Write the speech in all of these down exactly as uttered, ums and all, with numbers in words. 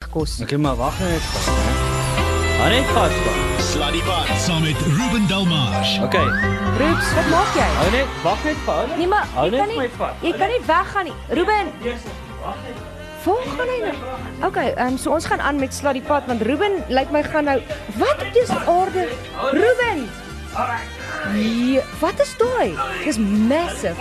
kos. Okay, maar wag net vas, né? Hou net vas, man. Sluddy Bud saam met Ruben Delmage. Okay, Roops, wat maak jy? hou net, wag net vas. Nee, maar hou jy net kan vir my nie, vas. jy kan nie weggaan nie. Ruben, volg hy nou. Okay, um, so ons gaan aan met Sluddy Pad, want Ruben lyk my gaan nou, wat dis aarde? Ruben! Ja, wat is daai? Dis massive.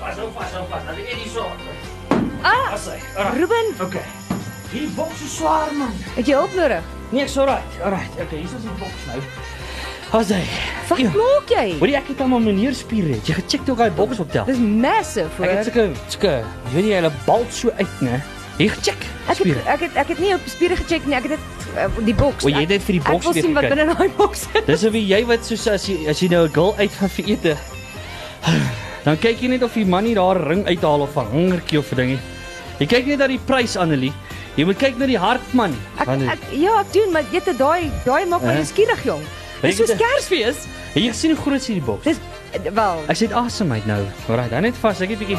Ah, Ruben, Okay. Hierdie boks is swaar, man. het jy hulp nodig? Nee, ek's alright. Alright. Okay, hier is die boks nou. As hy. Wat maak jy? Hoor jy ek het aan my meneer spiere. Het jy gecheck toe hy boks optel? Dis massive, Ek het hoor. sulke sulke, jy weet nie hulle balt so uit, né? Jy gecheck. Ek Spiere. het, ek het ek het nie op spiere gecheck nie, ek het dit uh, die boks. O, jy het net vir die Ek boks wil weer sien wat gekyk. binne daai boks is. Dis of jy wat soos as jy as jy nou 'n girl uitgaan vir ete. Dan kyk jy net of die man nie daar 'n ring uithaal of 'n hangertjie of 'n dingie. Jy kyk net na die prys, Annelie. Jy moet kyk na die hart, man. Ek, Annelie. ek ja, ek doen, maar jy het daai daai maak my Hè? nuuskierig, jong. Dis Weet so jy- Kersfees. Het jy gesien hoe groot is hierdie boks? Dis eh, wel, Ek sê dit asem uit nou. Alright, hou net vas. Ek het 'n bietjie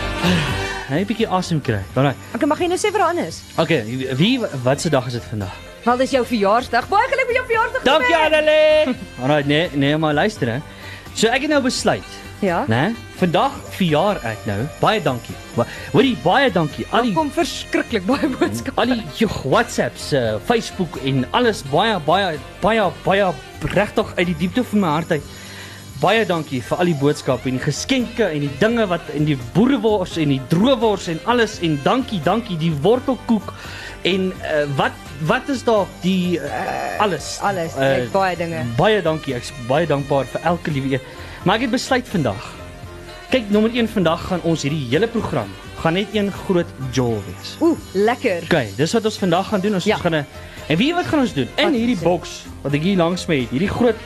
Hy 'n bietjie asem kry. Alright. ek mag jy nou sê vir aan is. Okay, wie wat se dag is dit vandag? Wel, dis jou verjaarsdag. Baie geluk met jou verjaarsdag. Dankie Ruben. Annelie. Alright, nee, nee, maar luister hè. So ek het nou besluit, Ja. né? Vandag verjaar ek nou. Baie dankie. Wa- Hoorie, baie dankie. Al Al die kom verskriklik baie boodskappe. al die joh, WhatsApps, uh, Facebook en alles baie baie baie baie regtig uit die diepte van my hart uit. Baie dankie vir al die boodskappe en die geskenke en die dinge wat en die boerewors en die droewors en alles en dankie, dankie die wortelkoek en uh, wat wat is daar die uh, alles. Alles, Uh, net baie dinge. Baie dankie. Ek's baie dankbaar vir elke liewe een. Maar ek het besluit vandag. Kyk, nommer een vandag gaan ons hierdie hele program gaan net een groot jol wees. Oeh, lekker. Okay, dis wat ons vandag gaan doen. Ons, Ja. ons gaan 'n en weet jy wat gaan ons doen? In Wat hierdie sê? boks wat ek hier langs my het, hierdie groot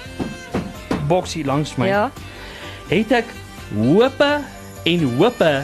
boks hier langs my, Ja. het ek hope en hope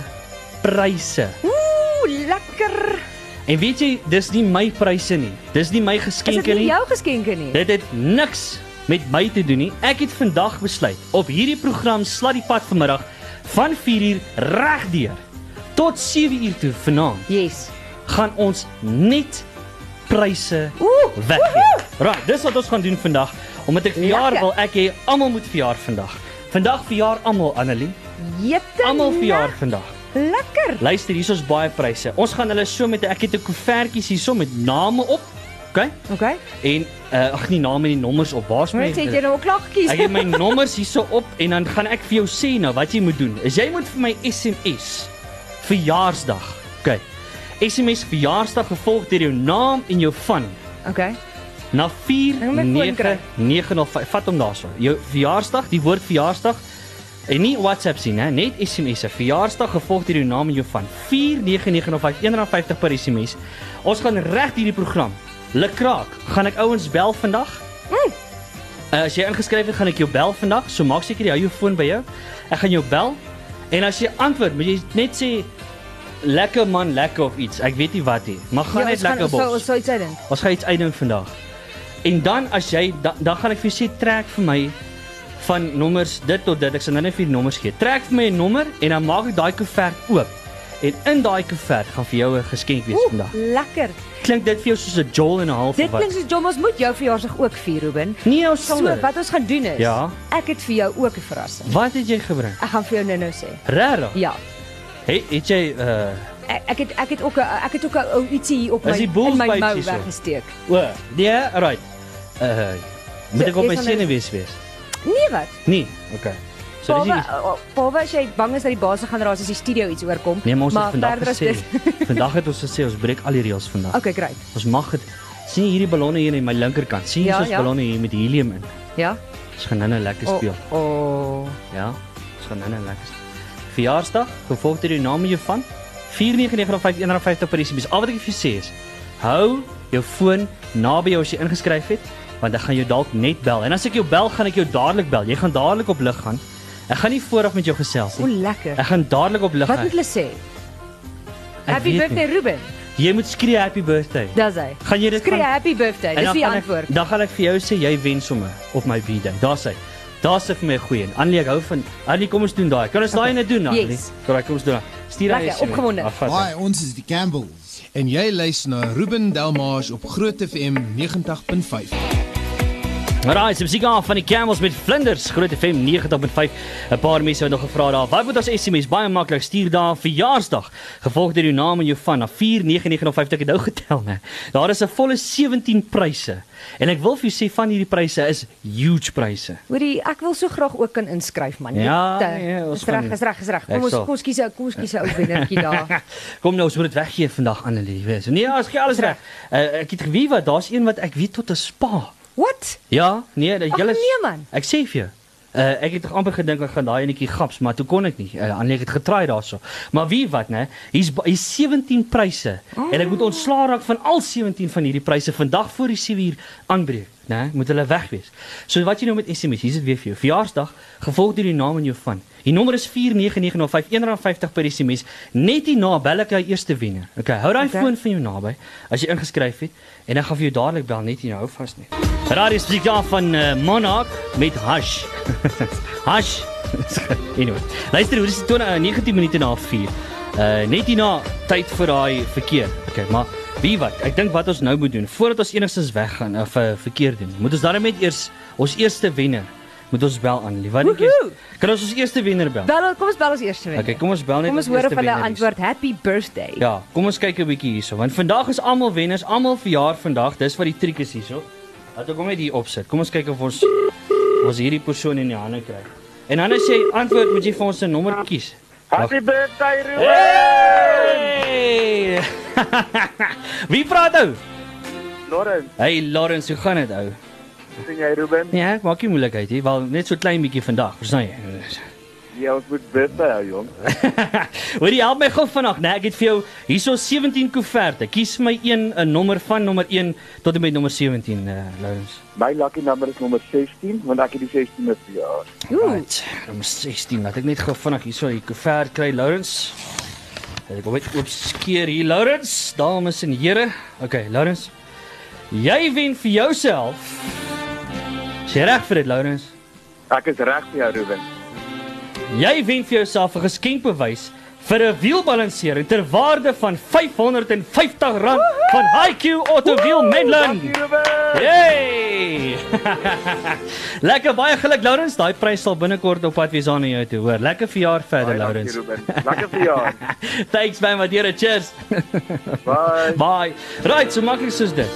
pryse. Ooh, lekker. En weet jy, dis nie my pryse nie. Dis nie my Is dit geskenke nie nie. jou geskenke nie? Dit het niks met my te doen nie. Ek het vandag besluit op hierdie program Sluddy Pad vanmiddag van vier uur regdeur tot sewe uur toe vanaand Yes. gaan ons net pryse Ooh, weggee. Right, dis wat ons gaan doen vandag. Omdat ek verjaar Lekker. wil ek hê almal moet verjaar vandag. Vandag verjaar almal, Annelie. jette. Almal verjaar le- vandag. Lekker. Luister, hier is baie pryse. Ons gaan hulle so met ek het 'n koevertjies hierso met name op. OK? Okay. En uh, ag nie name en die nommers op. Waar's my? Maar sê jy nou al klaar gekies? Ek het my nommers hierso op en dan gaan ek vir jou sê nou wat jy moet doen. Is jy moet vir my S M S verjaarsdag. OK. S M S verjaarsdag gevolg deur jou naam en jou van Okay. na vier Ek moet my foon kry. nege nege nul vyf. Vat hom daarso. Jou verjaarsdag, die woord verjaarsdag en nie WhatsApp sien hè, net S M S. 'n Verjaarsdag gevolg deur jou naam en jou van vier nege nege nul vyf een rand vyftig per S M S. Ons gaan reg hierdie program. Lekraak, gaan ek ouens bel vandag? Mm. Uh, as jy ingeskryf het, gaan ek jou bel vandag. So maak seker jy hou jou foon by jou. Ek gaan jou bel en as jy antwoord, moet jy net sê lekker man, lekker of iets. Ek weet nie wat nie, maar gaan Ja, net ons gaan- lekker ons sal- bos. Ons sal iets uitdink. Ons gaan iets uitdink vandag. En dan as jy dan, dan gaan ek vir jou sê trek vir my van nommers dit tot dit. Ek sal nou net vir die nommers gee. Trek vir my 'n nommer en dan maak ek daai koevert oop. En in daai koevert gaan vir jou 'n geskenk wees Oeh, vandag. lekker. Klink dit vir jou soos 'n jol en 'n half Dit of wat? klink soos John, ons moet jou verjaarsdag ook vier, Ruben. Nee, ons sal So, dit. wat ons gaan doen is, Ja. ek het vir jou ook 'n verrassing. Wat het jy gebring? Ek gaan vir jou nou-nou sê. Regtig? Ja. Hey, het jy uh Ek ek het ek het ook 'n ek het ook 'n ou ietsie hier op Is my die in boels my bytjies mou so? weggesteek. o, nee, right. Uh moet So, ek op jy my gaan nou- senuwees wees? Nee wat? Nee, okay. So dis Behalwe nie behalwe as jy bang is dat die baas gaan raas as die studio iets oorkom. Nee, maar ons het vandag verder as gesê. dit- Vandag het ons gesê ons breek al die reëls vandag. Okay, great. Ons mag dit. Sien jy hierdie ballonne hier in my linkerkant? Sien jy Ja, ons ja. ballonne hier met helium in? Ja. Ons gaan nou-nou lekker O, speel. oh. Ja. Ons gaan nou-nou lekker speel. Verjaarsdag, gevolg deur die naam en jou van vier nege nege nul vyf een rand vyftig per S M S. Al wat ek vir jou sê is, hou jou foon naby jou as jy ingeskryf het, want ek gaan jou dalk net bel. En as ek jou bel, gaan ek jou dadelik bel. Jy gaan dadelik op lig gaan. Ek gaan nie vooraf met jou gesels O, nie. lekker. Ek gaan dadelik op lig Wat gaan. moet hulle sê? Ek Happy weet birthday, nie. Ruben. Jy moet skree happy birthday. Dis hy. Gaan jy dit Skree gaan- happy birthday. En Dis dan die gaan antwoord. Ek, dan gaan ek vir jou sê jy wen sommer op my B-day. Daar's hy. Daar's hy vir my 'n goeie een. Annelie, ek hou van Annelie, kom ons doen daai. Kan ons daai net doen, Annelie? Yes. Kom, kom ons doen daai. Stuur hy Lekker, opgewonde. Afvat. Hi, ons is die Campbells. En jy luister na Ruben Delmars op Groot F M negentig punt vyf. Alright, so musiek af van die Camels met Vlinders, Groot F M negentig punt vyf. 'n Paar mense het nog gevra daar. Wat moet ons S M S? Baie maklik, stuur daar verjaarsdag, gevolg deur jou naam en jou van na vier nege nege vyf. Ek het nou getel, né? Daar is 'n volle sewentien pryse. En ek wil vir jou sê van hierdie pryse is huge pryse. Hoorie, ek wil so graag ook kan inskryf man. Ja, Net, uh, ja, ons is reg, gaan- is reg, is reg. Ek Kom ons sal. kom ons kies 'n kom ons kies 'n ou wennertjie daar. Kom nou, ons moet dit weggee vandag, Annelie, weet jy. Nee, as gee alles reg. Uh, ek het geweet wat, daar's een wat ek weet tot 'n spa. What? Ja, nee, dat Ag, julle nee, man. Ek sê vir jou. Uh, ek het toch amper gedink ek gaan daai enetjie gaps, maar toe kon ek nie. Uh, Annelie het getraai daarso. Maar wie wat, né? Hier's ba- hier's sewentien pryse oh. en ek moet ontslaa raak van al sewentien van hierdie pryse vandag voor die sewe uur aanbreek, né? Moet hulle weg wees. So wat jy nou met S M S, hier's dit weer vir jou. Verjaarsdag, gevolg deur die naam en jou van. Die nommer is vier nege nege nul vyf, een rand vyftig per S M S. Net hierna bel ek jou eerste wenner. Okay, hou daai Okay. foon van jou naby as jy ingeskryf het en dan gaan vir jou dadelik bel, net hier hou vas net. Radio musiek daar van uh, Monarch met Hush. Hush. Anyway, luister, hoe is dit toe uh, negentien minute na vier. Uh, net hierna tyd vir daai verkeer. Okay, maar wie wat? Ek dink wat ons nou moet doen voordat ons enigstens weggaan of uh, verkeer doen. Moet ons dan net eers ons eerste wenner moet ons bel aan. Wat dink jy? Woehoe! Kan ons ons eerste wenner bel? Bel, kom ons bel ons eerste wenner. Okay, kom ons bel net Kom ons hoor of hulle antwoord happy birthday. Ja, kom ons kyk 'n bietjie hierso, want vandag is almal wenners, almal verjaar vandag. Dis wat die triek is hierso. Laat ek hom net hier opsit. Kom ons kyk of ons ons hierdie persoon in die hande kry. En dan as jy antwoord, moet jy vir ons 'n nommer kies. Happy birthday, Ruben! Hey! Wie praat ou? Lawrence, Hey Lawrence, hoe gaan dit ou? sien jy Ruben? Ja, ek maak nie moeilikheid hier, wel net so klein bietjie vandag, verstaan jy? Ja, ons moet birthday hou, jong. Hoor jy help my gou vanaand, né? Ek het vir jou hierso sewentien koeverte. Kies my een 'n nommer van nommer een tot en met nommer sewentien, uh, Lawrence. My lucky number is nommer sestien, want ek het die sestiende verjaar. Oeh. Right, nommer sestien. Laat ek net gou vinnig hierso die koevert kry, Lawrence. Laat ek hom net oop skeer hier, Lawrence. Dames en here. Okay, Lawrence. Jy wen vir jouself. Is jy reg vir dit, Lawrence? Ek is reg vir jou, Ruben. Jy wen vir jouself 'n geskenkbewys vir 'n wielbalansering ter waarde van vyfhonderd vyftig rand van H I Q Auto Wheel Midland. Dankie, Ruben! Yay! Lekker baie geluk, Lawrence. Daai prys sal binnekort op pad wees aan jou toe, hoor. Lekker verjaar verder, Baie dankie, Lawrence. Ruben. Lekker verjaar. Thanks man, waardeer dit. Cheers. Bye. Bye. Right, so maklik soos dit.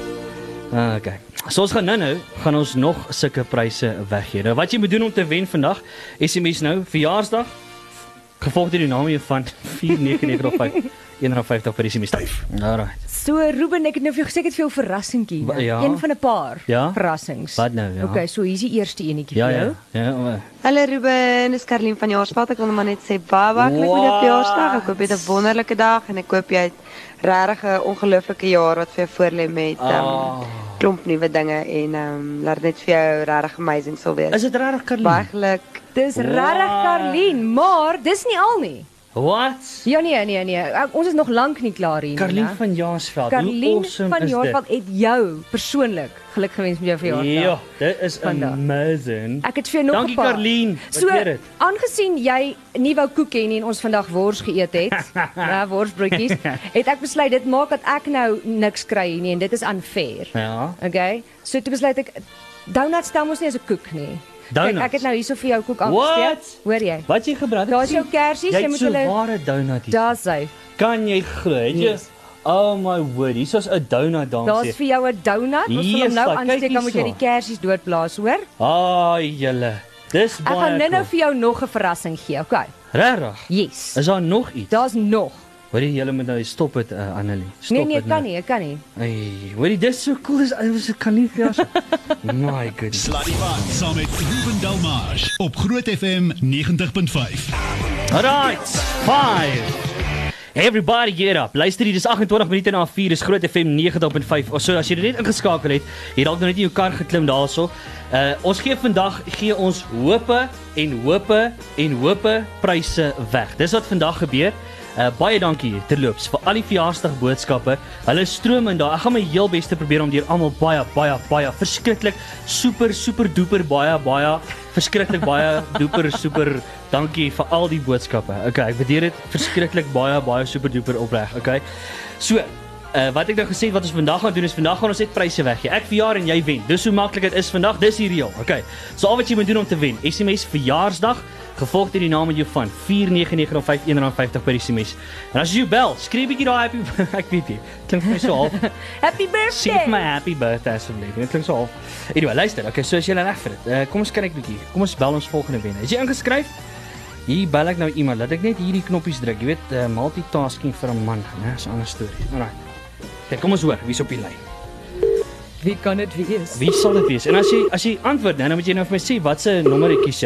Ah, okay. So ons gaan nou nou gaan ons nog sulke pryse weggee. Nou wat jy moet doen om te wen vandag, S M S nou verjaarsdag gevolg deur die naam hier van vier nege nege nul vyf, een rand vyftig per S M S. Alright. So Ruben, ek het nou vir jou gesê ek het vir jou 'n verrassingkie. Wa- ja. Een van 'n paar Ja? verrassings. Wat nou, ja? Okay, so hier's die eerste enetjie Ja vir ja. jou. Ja. maar- Hallo Ruben, dis Karlien van Jaarsveld. Ek wil net maar net sê baie baie geluk met jou Wow. verjaarsdag. Ek hoop jy het 'n wonderlike dag en ek hoop jy het regtig 'n ongelooflike jaar wat vir jou voorlê met um, Ah. klomp nuwe dinge en um, laat dit net vir jou regtig amazing sal wees. Is dit regtig Karlien? Baie geluk. Dis Wow. regtig Karlien, maar dis nie al nie. What? Ja nee, nee, nee. Ek- Ons is nog lank nie klaar hier nie. Karlien né? van Jaarsveld. Hoe Karlien awesome van is Jaarsveld dit? het jou persoonlik geluk gewens met jou verjaarsdag. Ja, dit is Vandag. amazing. Ek het vir jou nog Dankie 'n paar. Karlien. So, Waardeer dit. aangesien jy nie wou koek hê nie en ons vandag wors geëet het, ja, worsbroodjies, het ek besluit dit maak dat ek nou niks kry hier nie en dit is unfair. Ja. Okay? So toe besluit ek donuts stel mos nie as 'n koek nie. Donuts? Kyk, ek het nou hierso vir jou koek aangesteek. What? Hoor jy? Wat jy gebrand het? Daar's jou kersies, jy jy moet moet so hulle ware donut hier. Daar's hy. Kan jy glo? Het jy? Yes. Oh my word, hier's 'n donut Daar's dansie. vir jou 'n donut. Ons wil hom Yes, nou kyk aansteek, dan moet jy hierso. die kersies doodblaas, hoor? Ai julle. Dis Ek baie. gaan nou-nou cool. vir jou nog 'n verrassing gee, okay? Regtig? Yes. Is daar nog iets? Daar's nog. Hoorie, julle moet nou stop dit, uh, Annelie. Stop Nee nee, dit ek kan nou. nie, ek kan nie. Ai, hoorie, dis so cool. Dis dis kan nie vir jou. My goodness. Sluddy Band saam met Ruben Delmars op Groot F M negentig punt vyf. Alright, five. Everybody get up. Luister hier, dis agt en twintig minute na vier, dis Groot F M negentig punt vyf. So as jy dit net ingeskakel het, jy dalk nou net in jou kar geklim daarso. Uh ons gee vandag gee ons hope en hope en hope pryse weg. Dis wat vandag gebeur. Uh, baie dankie terloops vir al die verjaarsdag boodskappe. Hulle stroom in daar. Ek gaan my heel beste probeer om deur almal baie baie baie verskriklik super super duper baie baie verskriklik baie duper super dankie vir al die boodskappe. Okay, ek waardeer dit verskriklik baie baie super duper opreg. Okay. So Uh, wat ek nou gesê het, wat ons vandag gaan doen is vandag gaan ons net pryse weggee. Ek verjaar en jy wen. Dis hoe maklik dit is vandag. Dis die reël. Okay. So al wat jy moet doen om te wen, S M S verjaarsdag gevolg deur die naam en jou van vier nege nege nul vyf een rand vyftig per S M S. En as jy bel, skryf 'n bietjie daai happy ek weet nie. Klink vir my so half. Happy birthday. Sê my happy birthday asseblief. Dit klink so half. Anyway, luister. Okay, so as jy reg vir dit. Uh, kom ons kyk 'n bietjie. Kom ons bel ons volgende wenner. Is jy ingeskryf? Hier bel ek nou iemand. Laat ek net hierdie knoppies druk. Jy weet, uh, multitasking vir 'n man, né? Dis 'n ander storie. Alraai. Kijk, kom ons hoor, wie is op die lyn? Wie kan dit wees? Wie sal dit wees? En as jy as jy antwoord, nou, dan moet jy nou vir my sê wat se nommer ek kies jy.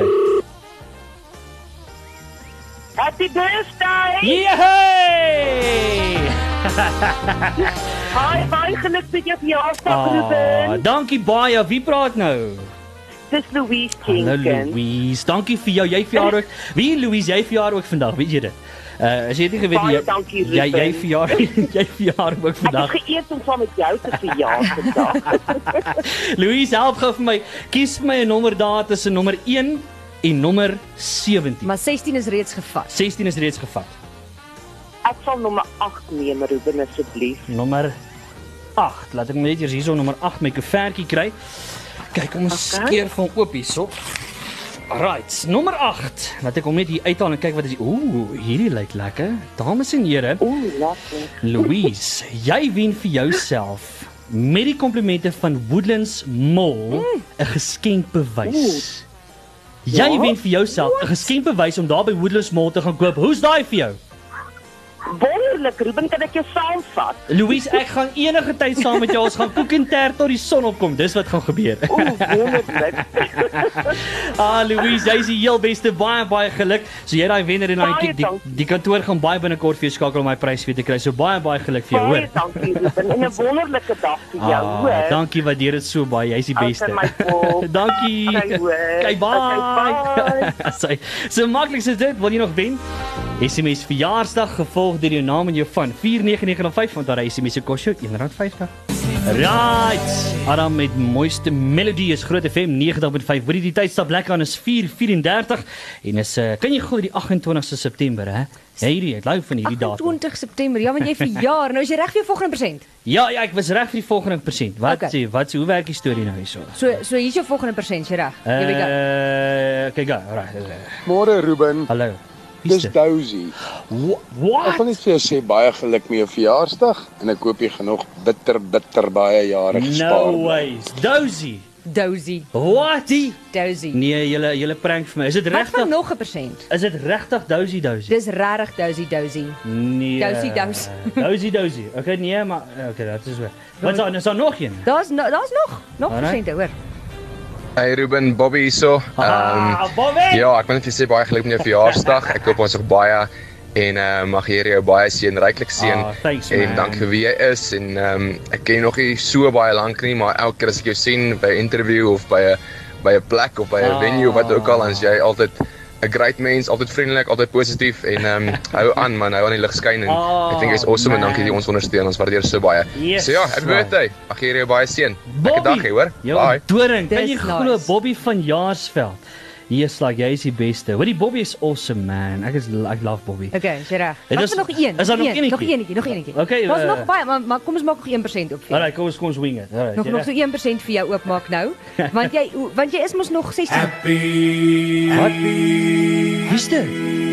Happy birthday! Yay! Hi, baie geluk met jou verjaarsdag, Ah, Ruben. dankie baie. Wie praat nou? Dis Louise Hallo Jenkins. Louise. Dankie vir jou. Jy verjaar ook. Wie Louise, jy verjaar ook vandag, weet jy dit? Uh, as jy het nie geweet Baie jy dankie, jy jy Ruben. verjaar jy verjaar ook Ek vandag. het geëet om saam met jou te verjaar vandag. Louise, help gou vir my. Kies vir my 'n nommer daar tussen nommer een en nommer sewentien. Maar sestien is reeds gevat. sestien is reeds gevat. Ek sal nommer agt neem, Ruben, asseblief. Nommer agt. Laat ek net eers hierso nommer agt my koevertjie kry. Kyk, kom ons Okay. skeer van oop hierso. Alright, nommer agt. Laat ek hom net hier uithaal en kyk wat is die. Ooh, hierdie lyk lekker. Dames en here, Ooh, lekker. Louise, jy wen vir jouself met die komplimente van Woodlands Mall 'n geskenkbewys. Jy Ja? wen vir jouself 'n geskenkbewys om daar by Woodlands Mall te gaan koop. Hoe's daai vir jou? Wonderlik, Ruben, kan ek jou saamvat? Louise, ek gaan enige tyd saam met jou. Ons gaan koek en tert tot die son opkom. Dis wat gaan gebeur. Ooh, wonderlik. Ah, Louise, jy is die heel beste. Baie baie geluk. So jy daai wenner en daai Baie die, die, dankie. die kantoor gaan baie binnekort vir jou skakel om my prys weer te kry. So baie baie geluk vir jou, Baie hoor. dankie, Ruben, en 'n wonderlike dag vir jou, Ah, hoor. dankie, waardeer dit so baie. Jy's die beste. Okay, my pop. Dankie. Okay, hoor. Okay, bye. Okay, so, so maklik is dit. Wil jy nog wen? S M S verjaarsdag gevolg deur jou naam en jou van vier nege nege nul vyf, want daar is S M S se kos jou een rand vyftig. Right. Adam met mooiste melodie is Groot F M negentig punt vyf. Hoorie die tydstap lekker aan is vier vyf-en-dertig en is uh, kan jy glo die agt en twintigste September, hè? Ja, hierdie, ek hou van hierdie datum. agt en twintig September. Ja, want jy verjaar. Nou is jy reg vir jou volgende persent. Ja, ja, ek was reg vir die volgende persent. Wat Okay. sê, wat sê, hoe werk die storie nou hierso? So so hier's jou volgende persent, jy reg. Here we go. Uh, kyk gou, alright. Môre Ruben, Hallo. dis Dousie. Wha- Ek wil What? net vir jou sê baie geluk met jou verjaarsdag en ek hoop jy gaan nog bitter bitter baie jare gespaar. No ways. Dozy. Dozy. What? Dozy. Nee, julle julle prank vir my. Is dit Wat van regtig? nog 'n persent? Is dit regtig Dozy Dozy? Dis regtig Dozy Dozy. Nee. Dozy Dozy. Dozy Dozy. Okay, nee, maar okay, dat is wel. Wat is daar? Is daar nog een? Daar's no, daar's nog nog Alright. persente, hoor. Hey Ruben, Bobby hierso. Ah, Ehm Bobby. ja, ek wil net vir jou sê baie geluk met jou verjaarsdag. Ek hoop ons nog baie en uh, mag Here jou baie seën, ryklik seën. Ah, thanks, en man. dankie vir wie jy is en ehm um, ek ken jou nog nie so baie lank nie, maar elke keer as ek jou sien by 'n interview of by 'n by 'n plek of by 'n Ah. venue of wat ook al, dan is jy altyd 'n great mens, altyd vriendelik, altyd positief en ehm um, hou aan man, hou aan die lig skyn en Ah, ek dink dit is awesome en man. dankie dat jy ons ondersteun. Ons waardeer so baie. Yes, so ja, happy right. birthday. Mag Here jou baie seën. Bobby. Lekker dag hê, hoor. Jou Bye. doring. Kan Dis jy glo nice. Bobby van Jaarsveld? Yes, like jy is die beste. Hoorie Bobby is awesome, man. Ek is ek love Bobby. Okay, jy reg. Dit Wat is- van nog een? is daar nog Een, enetjie? Nog eenetjie, nog eenetjie. Okay, Daar's uh, nog baie, maar, maar kom ons maak nog een persent op vir jou. Alright, kom ons kom ons wing it. Alright. Nog jy nog reg? so een persent vir jou oopmaak nou. Want jy want jy is mos nog sestien. Wat? Wie's dit?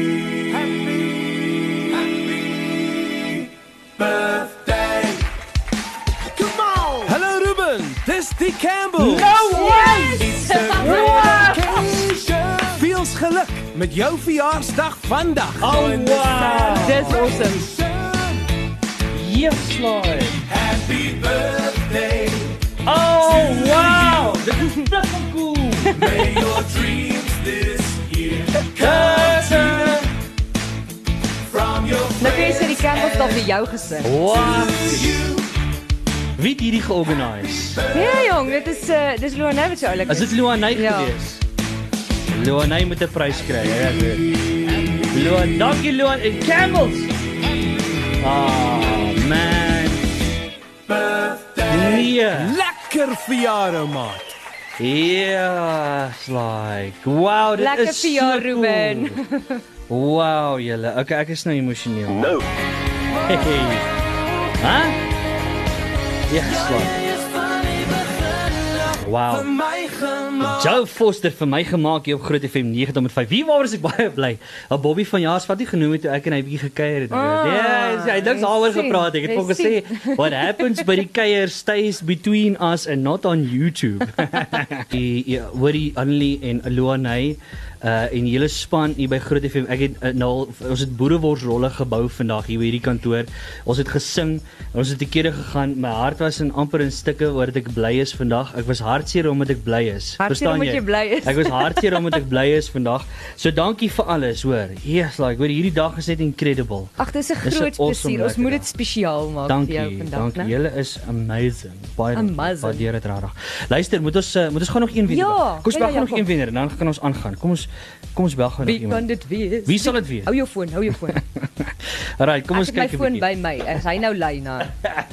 Hallo Ruben, dis die Campbell. No way! Veels geluk met jou verjaarsdag vandag. Oh wow! Dis awesome. Yes, Lord. Happy birthday. Oh wow! Dit is fucking cool. May your dreams this year Cousin. from your Nou kan jy sê die Campbells dalk vir jou gesin. What? Wie het hierdie georganiseer? Ja jong, dit is uh, dis Luanay wat so oulik Is dit Luanay Ja. gewees? Luanay moet 'n prys kry, ja. Luanay, dankie Luanay. Camels. Oh man. Nee. Lekker verjaardag, maat. Yeah, it's like, wow, dit Lekker is so verjaar, cool. Ruben. Wow, julle. Okay, ek is nou emosioneel. No. Hey. Hæ? Ja, it's like. Wow. Joe Foster vir my gemaak hier op Groot F M nege komma vyf. Wie waaroor is ek baie bly. Al Bobby van Jaars wat hy genoem het toe ek en hy bietjie gekuier het. Ah, Ja, hy het niks daaroor gepraat. Ek het vir gesê what happens by die kuier stays between us and not on YouTube. Die hoorie Annelie en Luanay uh en hele span hier by Groot F M. Ek het uh, nou ons het boereworsrolle gebou vandag hier by hierdie kantoor. Ons het gesing, ons het 'n keer gegaan. My hart was in amper in stukke oor dat ek bly is vandag. Ek was hartseer omdat ek bly is. Hartseer omdat jy bly is. Ek was hartseer omdat ek bly is vandag. So dankie vir alles, hoor. Yes, like, hoor, hierdie dag is net incredible. Ag, dis 'n Dis 'n groot awesome plesier. Ons moet lekker dit spesiaal maak Dankie, vir jou vandag, dankie. né? Julle is amazing. Baie dankie. Amazing. Waardeer dit regtig. Luister, moet ons uh, moet ons gaan nog een wenner. Ja, Kom ons ja, bel ja, gou nog kom. een wenner en dan kan ons aangaan. Kom ons kom ons bel gou nog Wie iemand. kan dit wees? Wie sal dit wees? Hou jou foon, hou jou foon. Alright, kom ons Ek het kyk my 'n foon bietjie. by my. As hy nou lui na.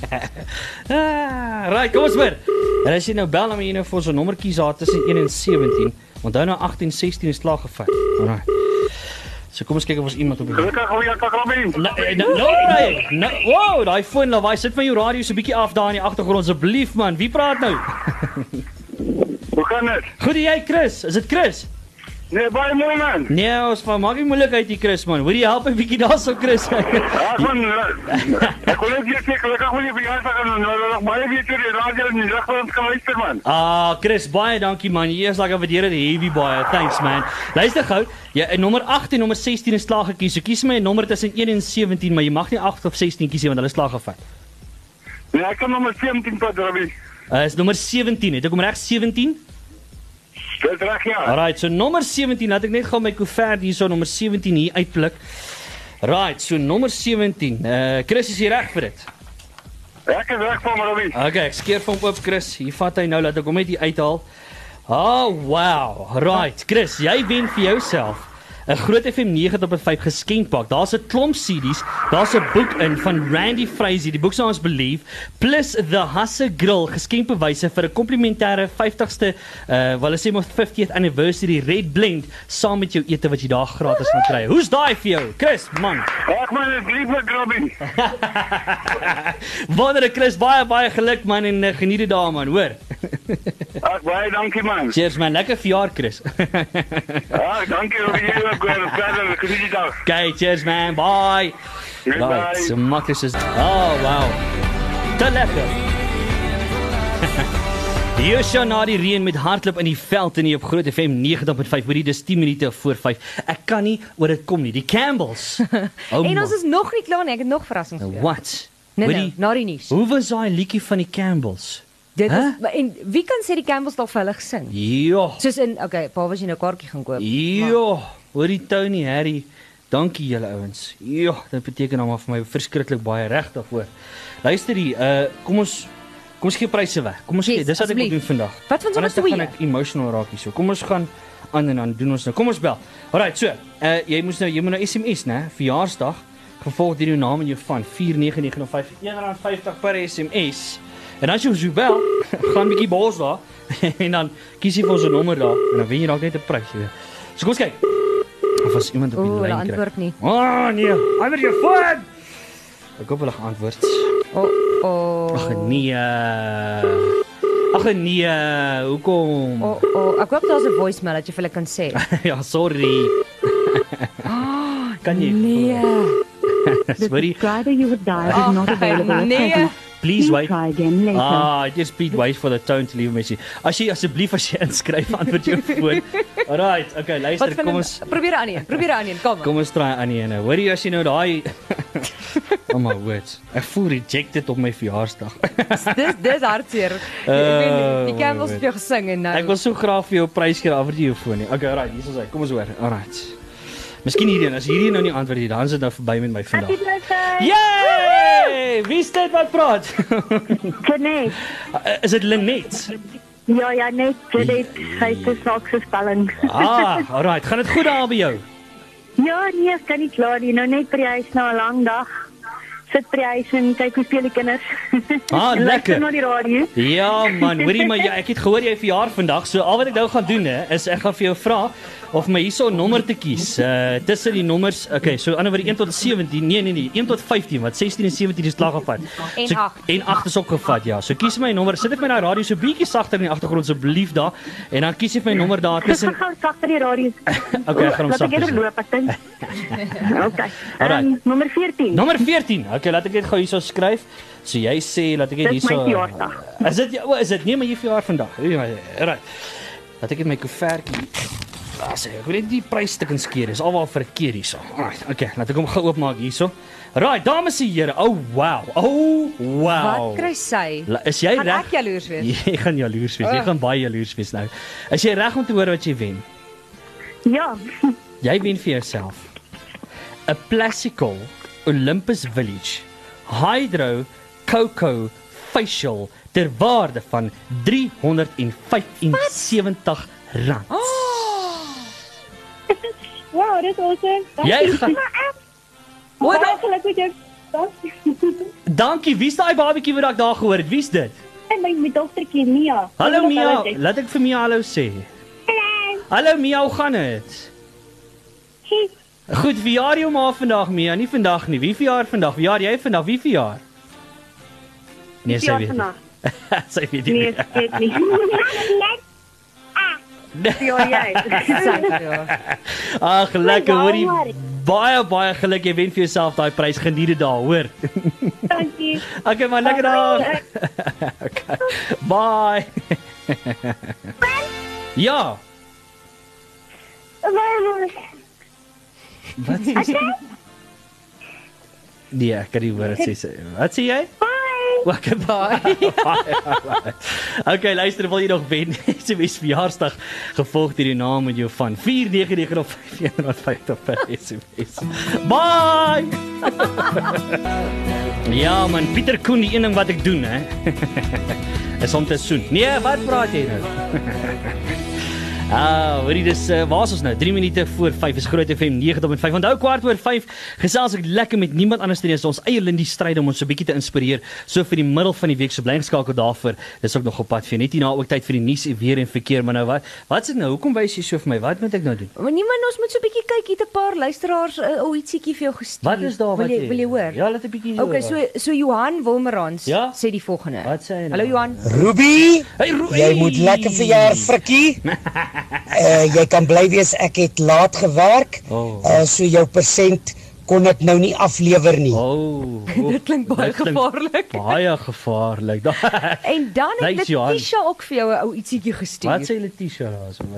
Ah, right, kom ons weer. En as jy nou bel, dan moet jy nou vir ons 'n nommer kies daar tussen een en sewentien. Onthou nou agt en sestien is klaar gevat. Alright. So kom ons kyk of ons iemand op die Gelukkig goeie dag, Robin. Nou, nou, nou, nou, wow, daai foon lawaai, sit van jou radio so 'n bietjie af daar in die agtergrond asseblief man. Wie praat nou? Hoe gaan dit? Goed, jy Chris, is dit Chris? Nee, baie mooi man. Nee, ons van maak nie moeilikheid hier Chris man. Hoor jy help 'n bietjie daarso Chris. Ja, man. Ek wil net sê gelukkig goeie verjaardag en nou nog baie weer die radio en die ligland geluister man. Ah, Chris, baie dankie man. Jy is like 'n waardeer dit heavy baie. Thanks man. Luister gou, jy in nommer agt en nommer sestien is klaar gekies. So kies my 'n nommer tussen een en sewentien, maar jy mag nie agt of sestien kies nie want hulle is klaar gevat. Nee, ek kan nommer sewentien pat, Robin. Uh, is nommer sewentien. Het ek hom reg sewentien? Dis reg ja. Alright, so nommer sewentien, laat ek net gou my koevert hierso nommer sewentien hier uitpluk. Right, so nommer sewentien. Uh Chris, is jy reg vir dit? Ek is reg vir my, Robin. Okay, ek skeer vir hom oop Chris. Hier vat hy nou, laat ek hom net hier uithaal. Oh, wow. Right, Chris, jy wen vir jouself 'n Groot F M nege komma vyf geskenkpak. Daar's 'n klomp C D's, daar's 'n boek in van Randy Fraser, die boek se ons believe, plus The Hustle Grill geskenkbewyse vir 'n komplimentêre vyftigste uh wel as jy maar fiftieth anniversary red blend saam met jou ete wat jy daar gratis gaan kry. Hoe's daai vir jou? Chris, man. Ek man, ek lief vir Robin. Wonderlik Chris, baie baie geluk man en uh, geniet dit daar man, hoor. Ag baie dankie man. Cheers man, lekker verjaar Chris. Ja, dankie Robin, jy ook weer verder geniet die dag. Okay, cheers man, bye. Right, so maklik is. Oh wow. Te lekker. Hier is na die reën met hardloop in die veld en hier op Groot F M nege komma vyf, hoorie dis tien minute voor vyf. Ek kan nie oor dit kom nie. Die Campbells. Oh, En ons is nog nie klaar nie. Ek het nog verrassings vir jou. What? Nee, Hoorie, nee, na die nuus. Hoe was daai liedjie van die Campbells? Dit Huh? is en wie kan sê die Campbells dalk vir hulle gesing? Ja. Soos in okay, pa was jy nou 'n kaartjie gaan koop. Ja, hoorie Tony, Harry. Dankie julle ouens. Ja, dit beteken nou maar vir my verskriklik baie regtig hoor. Luister hier, uh kom ons kom ons gee pryse weg. Kom ons Yes, gee, dis wat ek wil asseblief. doen vandag. Wat van sommer Anders dan gaan twee? ek emotional raak hierso. Kom ons gaan aan en aan doen ons nou. Kom ons bel. Alright, so, uh jy moet nou jy moet nou S M S, né? Verjaarsdag gevolg deur jou naam en jou van vier nege nege vyf een rand vyftig per S M S. En as jy ons bel, gaan 'n bietjie bos daar en dan kies jy vir ons 'n nommer daar en dan wen jy dalk net 'n prys, jy weet. So kom ons kyk. Of as iemand op die O, lyn hulle kry. antwoord nie. Oh nee, hy het jou foon. Ek hoop hulle geantwoord. O, o. Ag nee. Ag nee, hoekom? O, o. Ek hoop daar's 'n voicemail dat jy vir hulle kan sê. Ja, sorry. Kan jy? Nee. Sorry. subscriber you have dialed is not available at nee. present. Please wait. Try again later. Ah, just please wait for the tone to leave a message. As jy asseblief as jy inskryf, antwoord jou foon. Alright, okay, luister, Wat van kom hom- ons probeer aan een. Probeer aan een. Kom. kom ons try aan die ene. Hoorie as jy nou daai Oh my words. Ek voel rejected op my verjaarsdag. Dis dis hartseer. Ek weet die Campbells het jou gesing en nou. Ek wil so graag vir jou 'n prys gee af vir jou foon nie. Okay, alright, hier is hy. Kom ons hoor. Alright. Miskien hierdie, as hierdie nou nie antwoord nie, dan is dit nou verby met my vandag. Yay! Wie steek wat praat? Jeanette. Is dit Lenet? Ja, ja, net Jeanette. Sy het snaakse spellings. Ah, alright. Gaan dit goed daar by jou? Ja, nee, ek kan nie klaar nie. Nou net by die huis na 'n lang dag. sit by die huis en kyk hoe speel die kinders. Ah, en lekker. luister na die radio. Ja man, hoorie maar ja, ek het gehoor jy verjaar vandag. So al wat ek nou gaan doen hè, is ek gaan vir jou vra of my hierso 'n nommer te kies. Uh tussen die nommers. Okay, so anderswoorde een tot sewentien. Nee nee nee, een tot vyftien, wat sestien en sewentien is klaar gevat. En so, agt. En agt is ook gevat, ja. So kies my nommer. Sit ek my na radio so bietjie sagter in die agtergrond asseblief daar en dan kies ek my nommer daar tussen. Ek gaan sagter die radio. Okay, ek gaan hom Laat ek sagter. eerder loop, ek dink. Okay. Alright. Um, nommer veertien. Nommer veertien. Okay, laat ek dit gou hierso skryf. So jy sê laat ek dit Dis hierso. my verjaarsdag. Is dit o, is dit nie maar jy verjaar vandag? Alright. Laat ek dit my koevertjie. Daar sê ek, wil net die prysstukkings keer. Dis alwaar vir 'n keer hierso. Alright. Okay, laat ek hom gou oopmaak hierso. Right, dames en here. Oh wow. Oh wow. Wat kry sy? La, is jy Gaan reg? ek jaloers wees? Jy gaan jaloers wees. Jy Oh. gaan baie jaloers wees nou. Is jy reg om te hoor wat jy wen? Ja. Jy wen vir jouself 'n Plastical Olympus Village Hydro Cocoa Facial ter waarde van driehonderd vyf en sewentig rand. Wow, dit is awesome. Jy gaan Baie geluk met jou. Dankie. Wie's daai babatjie wat ek daar gehoor het? Wie's dit? En my my dogtertjie Mia. Hallo Mia. Laat ek vir Mia hallo sê. Hallo. Hallo Mia, hoe gaan dit? Goed, verjaar jou ma vandag Mia, nie vandag nie. Wie verjaar vandag? Verjaar jy vandag? Wie verjaar? Nee, sy weet nie. Sy weet nie. Nee, ek weet nie. Ja, jy. Ag, lekker hoorie. Baie baie geluk. Jy wen vir jouself daai prys. Geniet dit daar, hoor. Dankie. Okay, maar lekker dag. Okay. Bye. Ja. Wat sê jy? Nee, ek kan nie hoor wat sê sy. Wat sê jy? Okay, bye. Okay, luister, wil jy nog wen? S M S verjaarsdag gevolg deur die naam en jou van vier nege nege of vyf een vyf per S M S. Bye. Ja man, Pieter Koen, die een ding wat ek doen hè, is om te soen. Nee, wat praat jy nou? Ah, hoorie, dis uh, waar is ons nou? drie minute voor vyf is Groot F M nege tot vyf. Onthou kwart oor vyf gesels ek lekker met niemand anders nie as ons eie Lindy Stryd om ons so 'n bietjie te inspireer. So vir die middel van die week so bly geskakel daarvoor. Dis ook nog op pad vir net hierna ook tyd vir die nuus en weer en verkeer, maar nou wat? Wat sit nou? Hoekom wys jy so vir my? Wat moet ek nou doen? Maar niemand ons moet so 'n bietjie kyk, hier 'n paar luisteraars 'n uh, ou ietsiekie vir jou gestuur. Wat is daar wat wil jy jy wil jy hoor? Ja, laat 'n bietjie hoor. Okay, so so Johan Wilmerans ja? sê die volgende. Wat sê hy nou? Hallo Johan. Ruby, hey, Ru jy moet lekker verjaar, frikkie. uh, jy kan bly wees ek het laat gewerk. Oh. Uh, so jou persent kon ek nou nie aflewer nie. Oh. oh dit klink baie gevaarlik. Baie gevaarlik. En dan het Nice, Johan. Letitia ook vir jou 'n ou ietsiekie gestuur. Wat sê Letitia daar so?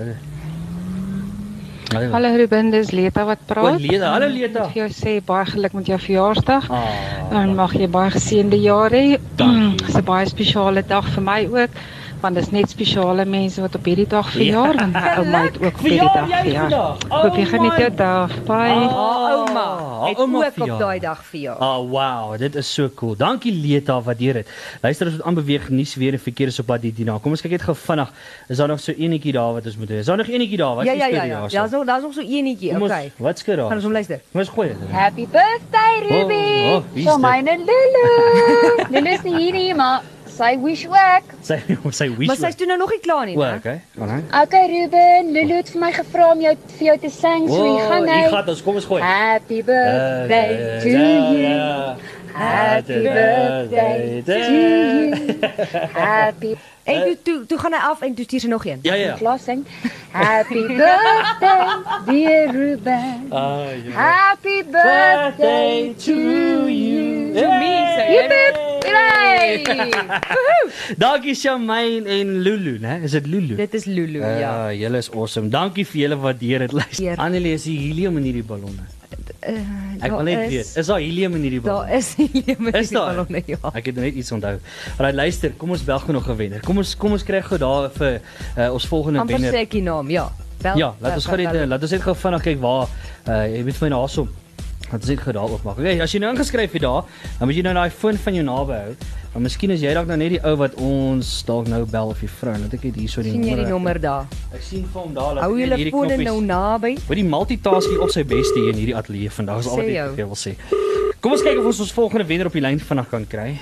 Hallo Ruben, dis Leta wat praat. O, Leta. Hallo Leta. Ek wil jou sê baie geluk met jou verjaarsdag. Ah. En mag jy baie geseënde jare hê. Dis 'n baie spesiale dag vir my ook, want dis net spesiale mense wat op hierdie dag verjaar, want my ouma het ook op hierdie dag verjaar. Hoop jy geniet jou dag. Bye. Oh, ouma het ouma ook op verjaar. daai dag verjaar. Oh wow, dit is so cool. Dankie Leta, waardeer dit. Luister, ons moet aanbeweeg, nuus weer en verkeer is op pad hier hierna. Kom ons kyk net gou vinnig. Is daar nog so enetjie daar wat ons moet hê? Is daar nog enetjie daar? Wat Ja is ja die ja storie ja. daar so? Daar's nog daar's nog so enetjie. Kom ons- Okay. Wat skit daar? Gaan ons hom luister. Kom ons gooi dit. Happy birthday, Ruby! Oh, oh, wie is so dit? myne Lulu. Lulu is nie hier nie, maar sy wish ook. Sy sy wish. Maar sy's toe nou nog nie klaar nie, O, né? okay. Alright. Okay, Ruben, Lulu het vir my gevra om jou vir jou te sing, so hier gaan hy. Hier gaan ons, kom ons gooi. Happy birthday to you. Happy birthday to you. Happy En toe toe toe gaan hy af en toe stuur sy nog een. Ja ja. Klassing. Happy birthday, dear Ruben. Ah, ja. Happy birthday to you. To me, sê jy. Jip, jip, hooray! Dankie Shamaine en Lulu, né? Is dit Lulu? Dit is Lulu, Uh, ja. Julle is awesome. Dankie vir julle waardeer dit. Luister. Annelie, is die helium in hierdie ballonne? Uh, Ek wil net weet, is daar helium in hierdie ballonne? Daar is helium in Is die daar? ballonne, ja. Ek het net iets onthou. Alraai, luister, kom ons bel gou nog 'n wenner. Kom ons kom ons kry gou daar vir uh, ons volgende Amper wenner. sê ek die naam, ja. Bel, Ja, laat ons gou net uh, laat ons net gou vinnig kyk waar uh, jy weet vir my daarsom. Laat ons net gou daar oopmaak. Okay, as jy nou ingeskryf het daar, dan moet jy nou daai foon van jou naby hou. Maar miskien is jy dalk nou net die ou wat ons dalk nou bel of die vrou. Laat ek net hierso die sien jy die nommer. nommer daar. Ek sien vir hom daar. laat Hou ek net julle hierdie fone knoppies- nou naby. Wat die multitasking op sy beste hier in hierdie ateljee vandag is Sê al wat jou. ek wil sê. Kom ons kyk of ons ons volgende wenner op die lyn vandag kan kry.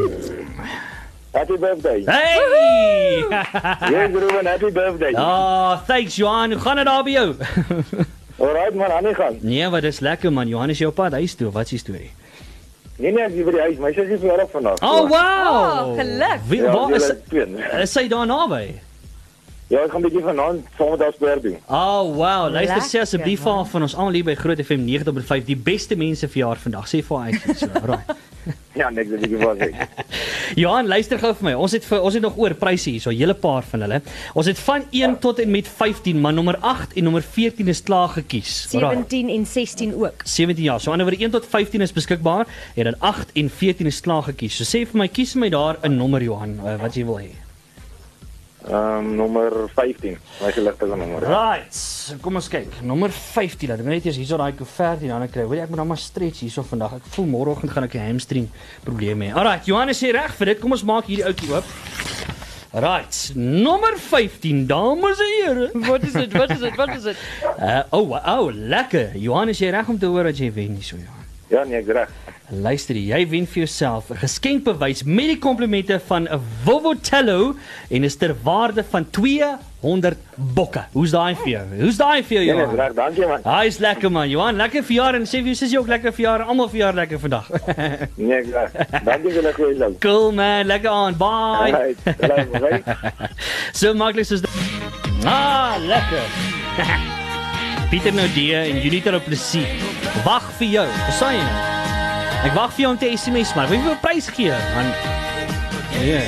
Happy birthday. Hey! Yes, Ruben, happy birthday. Oh, thanks Johan. Hoe gaan dit daar by jou? Alright man, aan die gang. Nee, wat is lekker man. Johan is jou pa huis toe. Wat is die storie? Nee nee, ek is by die huis. My sussie is verjaardag vandag. Oh, wow. Oh, geluk. Wie, Ja, waar is, julle is sy daar naby? Ja, ek gaan 'n bietjie vanaand saam met haar sport doen. Oh, wow. Luister Lekker, sê asseblief vir haar van ons almal hier by Groot F M nege tot vyf, die beste mense vir jaar vandag. Sê vir haar uit so. Right. Ja, niks wat ek wou sê. Johan, luister gou vir my. Ons het vir, ons het nog oor pryse hier, so 'n hele paar van hulle. Ons het van een tot en met vyftien, maar nommer agt en nommer veertien is klaar gekies. sewentien en sestien ook. sewentien ja. So anderswoorde een tot vyftien is beskikbaar en dan agt en veertien is klaar gekies. So sê vir my, kies vir my daar 'n nommer Johan, uh, wat jy wil hê. Ehm um, nommer vyftien. My geligte nommer. Right. Kom ons kyk. Nommer vyftien. Laat ek net eers hierso daai koevert hier dan kry. Weet jy, ek moet dan maar stretch hierso vandag. Ek voel môreoggend gaan ek 'n hamstring probleem hê. Alright, Johannes sê reg vir dit. Kom ons maak hierdie ouetjie oop. Right. Nommer vyftien, dames en here. Wat is dit? Wat is dit? Wat is dit? Uh oh, oh, lekker. Johannes, jy reg om te hoor dat jy wen hierso, Johan. Ja, nee, ek reg. Luister, jy wen vir jouself 'n geskenkbewys met die komplimente van 'n Volvo Tello en is ter waarde van tweehonderd bokke. Hoe's daai vir jou? Hoe's daai vir jou, Ja, Johan? nee, reg, dankie man. Hy is lekker man, Johan, lekker verjaar en sê vir jou sussie ook lekker verjaar, almal verjaar lekker vandag. Nee, ek reg. Dankie vir die goeie dag. Cool man, lekker aan. Bye. Alright, alright, bye. So maklik soos dit. Ah, lekker. Pieter Nodee en Junita Plessis. Wag vir jou. Verstaan jy nou? Ek wag vir jou om te S M S maar. Wil jy vir 'n prys gee? Man. Nee.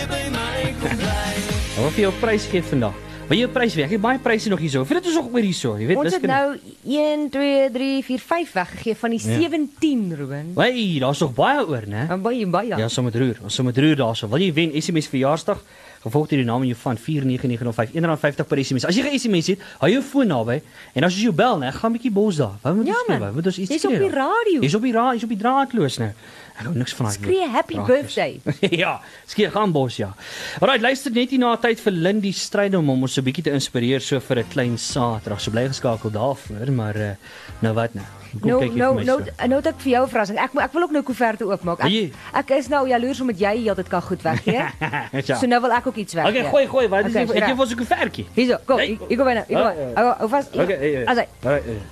Ek wil vir jou 'n prys gee vandag. Wil jy 'n prys gee? Ek het baie pryse nog hierso. Vir dit is nog oor hierso, jy weet. Ons het nou een, twee, drie, vier, vyf weggegee van die Ja. sewentien, Ruben. Hey, daar's nog baie oor, né? En baie baie. Ja, sommer roer. Ons sommer roer daarso. Wil jy wen S M S verjaarsdag? Gevolg deur die naam en jou van vier nege nege nul vyf, een rand vyftig per S M S. As jy 'n S M S het, hou jou foon naby en as jy jou bel, né, gaan 'n bietjie bos daar. Wat moet Ja, ons doen? man. Wat moet ons iets Jy's op die radio. Jy's op die radio, jy's op die draadloos nou. Ek hou niks van daai. Skree happy draadloos. birthday. Ja, skree gaan bos ja. Alraai, luister net hier na tyd vir Lindy Strydom om ons so 'n bietjie te inspireer so vir 'n klein Saterdag. So bly geskakel daarvoor, maar uh, nou wat nou? Kom Nou kyk hier nou vir my nou so. nou het ek vir jou 'n verrassing. Ek moet- ek wil ook nou koeverte oopmaak. Wil jy? Ek, ek is nou jaloers omdat jy heeltyd kan goed weggee. Ja. So nou wil ek ook iets weggee. Okay, gooi gooi, wat is Okay, dit? Ek reg. gee vir ons 'n koevertjie. Hierso, kom. Hey. Hier hier kom hy nou. Hier kom Ah, hy. ja. Hou hou vas. Okay, hey, hey. As hy. Alright. hey.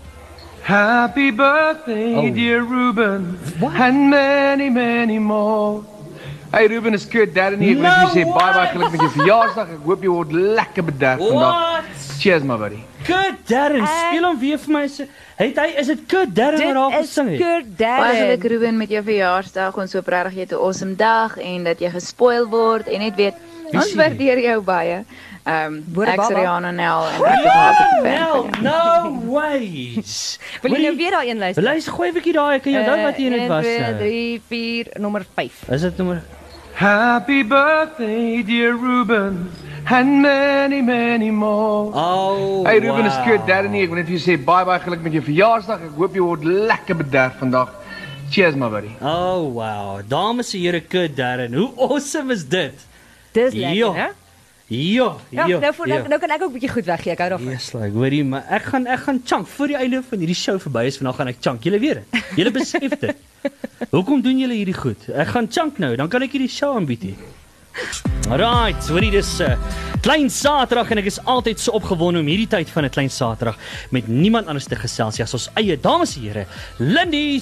Happy birthday, Oh. dear Ruben, and many, many more. Hey Ruben, is Kurt Darren hier. Ek wil net vir jou sê baie baie geluk met jou verjaarsdag. Ek hoop jy word lekker bederf vandag. What? Cheers my buddy. Kurt Darren, speel hom weer vir my. se- Het hy is dit Kurt Darren wat daar gesing het? Kurt Baie geluk Ruben met jou verjaarsdag. Ons hoop regtig jy het 'n awesome dag en dat jy gespoil word en net weet ons sê? waardeer jou baie. Ehm um, Woorde ek baba. Rihanna Nel en ek is hartlik fan. No, van jou. no ways. Wil jy nou weer daai een luister? Luister, gooi 'n bietjie daai, kan jy onthou wat hier net was? een, twee, eh? drie, vier, nommer vyf. Is dit nommer Happy birthday, dear Ruben, and many, many more. Oh. Hey Ruben, is wow. Kurt Darren hier. Ek wil net vir jou sê baie baie geluk met jou verjaarsdag. Ek hoop jy word lekker bederf vandag. Cheers my buddy. Oh wow. Dames en here, Kurt Darren. Hoe awesome is dit? Dis lekker, hè? Ja, Ja, ja. nou, voor, nou, nou kan ek ook 'n bietjie goed weggee. Ek hou daarvan. Yes, like, hoorie, maar ek gaan ek gaan chunk voor die einde van hierdie show verby is vanaand gaan ek chunk. Julle weet dit. Julle besef dit. Hoekom doen julle hierdie goed? Ek gaan chunk nou, dan kan ek hierdie show aanbied hier. Alright, hoorie dis 'n uh, klein Saterdag en ek is altyd so opgewonde om hierdie tyd van 'n klein Saterdag met niemand anders te gesels as ons eie dames en here, Lindy